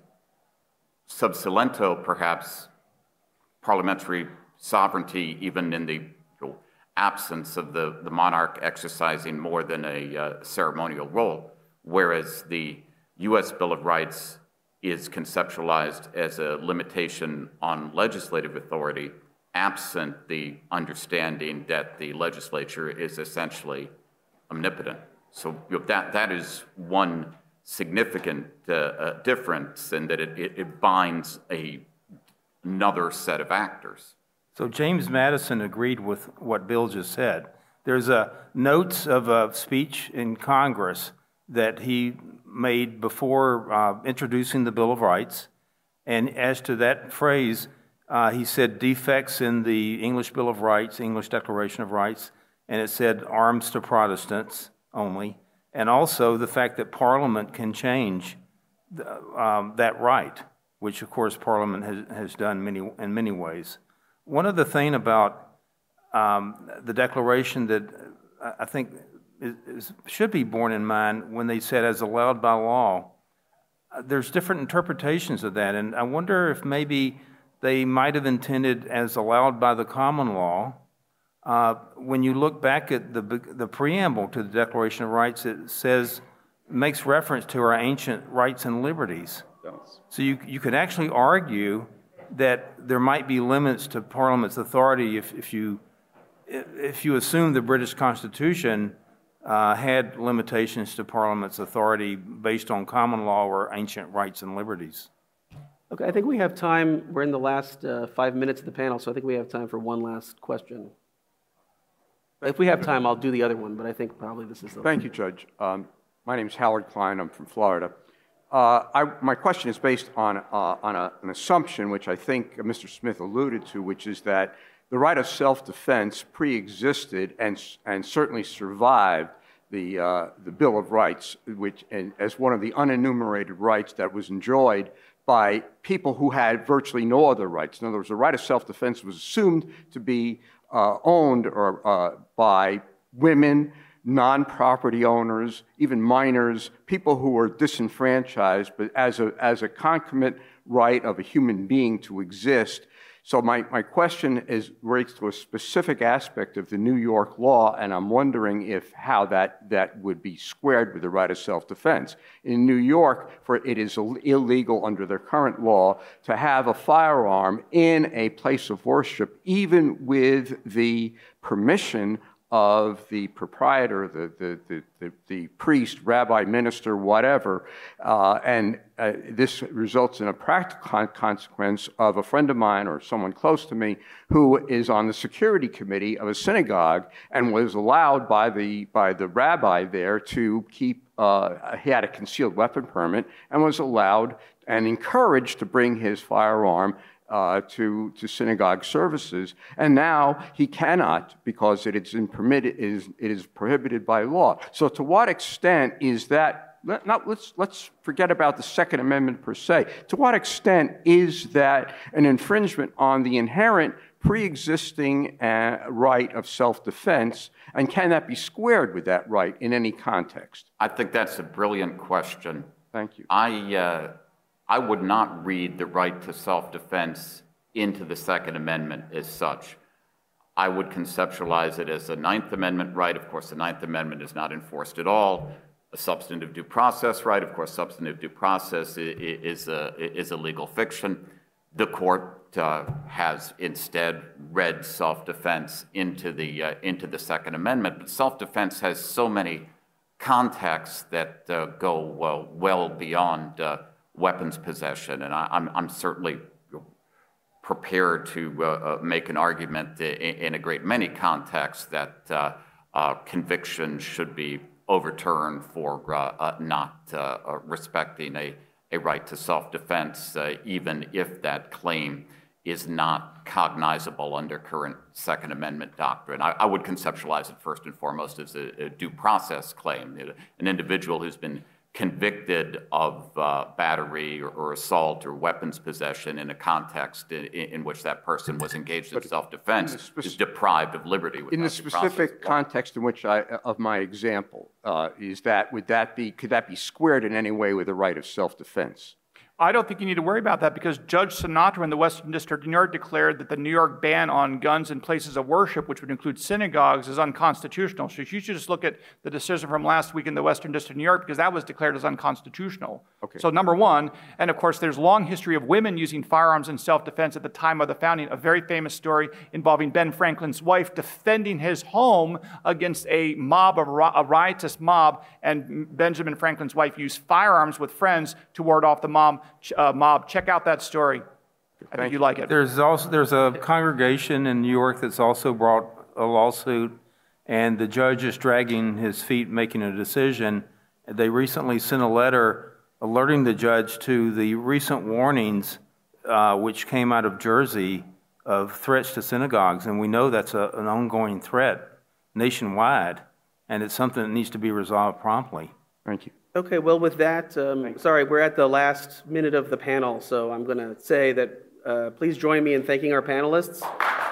sub silento, perhaps, parliamentary sovereignty, even in the you know, absence of the, the monarch exercising more than a uh, ceremonial role, whereas the U S Bill of Rights is conceptualized as a limitation on legislative authority, absent the understanding that the legislature is essentially omnipotent. So you know, that, that is one significant uh, uh, difference in that it, it, it binds a, another set of actors. So James Madison agreed with what Bill just said. There's a notes of a speech in Congress that he made before uh, introducing the Bill of Rights. And as to that phrase, uh, he said defects in the English Bill of Rights, English Declaration of Rights, and it said arms to Protestants only. And also the fact that Parliament can change the, um, that right, which of course Parliament has, has done many, in many ways. One other thing about um, the Declaration that I think is, is, should be borne in mind when they said as allowed by law, uh, there's different interpretations of that. And I wonder if maybe they might have intended as allowed by the common law. Uh, when you look back at the, the preamble to the Declaration of Rights, it says, makes reference to our ancient rights and liberties. So you, you could actually argue that there might be limits to Parliament's authority if, if, you, if you assume the British Constitution uh, had limitations to Parliament's authority based on common law or ancient rights and liberties. Okay, I think we have time. We're in the last uh, five minutes of the panel, so I think we have time for one last question. If we have time, I'll do the other one, but I think probably this is the Thank you, Judge. Um, my name is Howard Klein. I'm from Florida. Uh, I, my question is based on, uh, on a, an assumption, which I think Mister Smith alluded to, which is that the right of self-defense pre-existed and, and certainly survived the, uh, the Bill of Rights, which, and as one of the unenumerated rights that was enjoyed by people who had virtually no other rights. In other words, the right of self-defense was assumed to be uh, owned or, uh, by women, non-property owners, even minors, people who were disenfranchised, but as a, as a concomitant right of a human being to exist. So my, my question is relates to a specific aspect of the New York law, and I'm wondering if how that, that would be squared with the right of self-defense. In New York, for it is illegal under their current law to have a firearm in a place of worship, even with the permission of the proprietor, the, the, the, the, the priest, rabbi, minister, whatever, uh, and uh, this results in a practical consequence of a friend of mine or someone close to me who is on the security committee of a synagogue and was allowed by the, by the rabbi there to keep, uh, he had a concealed weapon permit and was allowed and encouraged to bring his firearm Uh, to, to synagogue services, and now he cannot because it is, in permitted, it is, it is prohibited by law. So to what extent is that, let, not, let's, let's forget about the Second Amendment per se, to what extent is that an infringement on the inherent pre-existing uh, right of self-defense, and can that be squared with that right in any context? I think that's a brilliant question. Thank you. I, uh, I would not read the right to self-defense into the Second Amendment as such. I would conceptualize it as a Ninth Amendment right. Of course, the Ninth Amendment is not enforced at all. A substantive due process right. Of course, substantive due process is a, is a legal fiction. The court uh, has instead read self-defense into the, uh, into the Second Amendment. But self-defense has so many contexts that uh, go uh, well beyond uh, weapons possession, and I, I'm, I'm certainly prepared to uh, uh, make an argument in, in a great many contexts that uh, uh, convictions should be overturned for uh, uh, not uh, respecting a, a right to self-defense, uh, even if that claim is not cognizable under current Second Amendment doctrine. I, I would conceptualize it first and foremost as a, a due process claim. An individual who's been convicted of uh, battery or, or assault or weapons possession in a context in, in which that person was engaged in self-defense is deprived of liberty. In the specific context in which I, of my example, uh, is that, would that be, could that be squared in any way with the right of self-defense? I don't think you need to worry about that because Judge Sinatra in the Western District of New York declared that the New York ban on guns in places of worship, which would include synagogues, is unconstitutional. So you should just look at the decision from last week in the Western District of New York because that was declared as unconstitutional. Okay. So number one, and of course there's long history of women using firearms in self-defense at the time of the founding. A very famous story involving Ben Franklin's wife defending his home against a mob, of a riotous mob, and Benjamin Franklin's wife used firearms with friends to ward off the mob. Uh, mob. Check out that story. I think you like it. There's also there's a congregation in New York that's also brought a lawsuit, and the judge is dragging his feet making a decision. They recently sent a letter alerting the judge to the recent warnings uh, which came out of Jersey of threats to synagogues, and we know that's a, an ongoing threat nationwide, and it's something that needs to be resolved promptly. Thank you. Okay, well, with that, um, sorry, we're at the last minute of the panel, so I'm going to say that uh, please join me in thanking our panelists.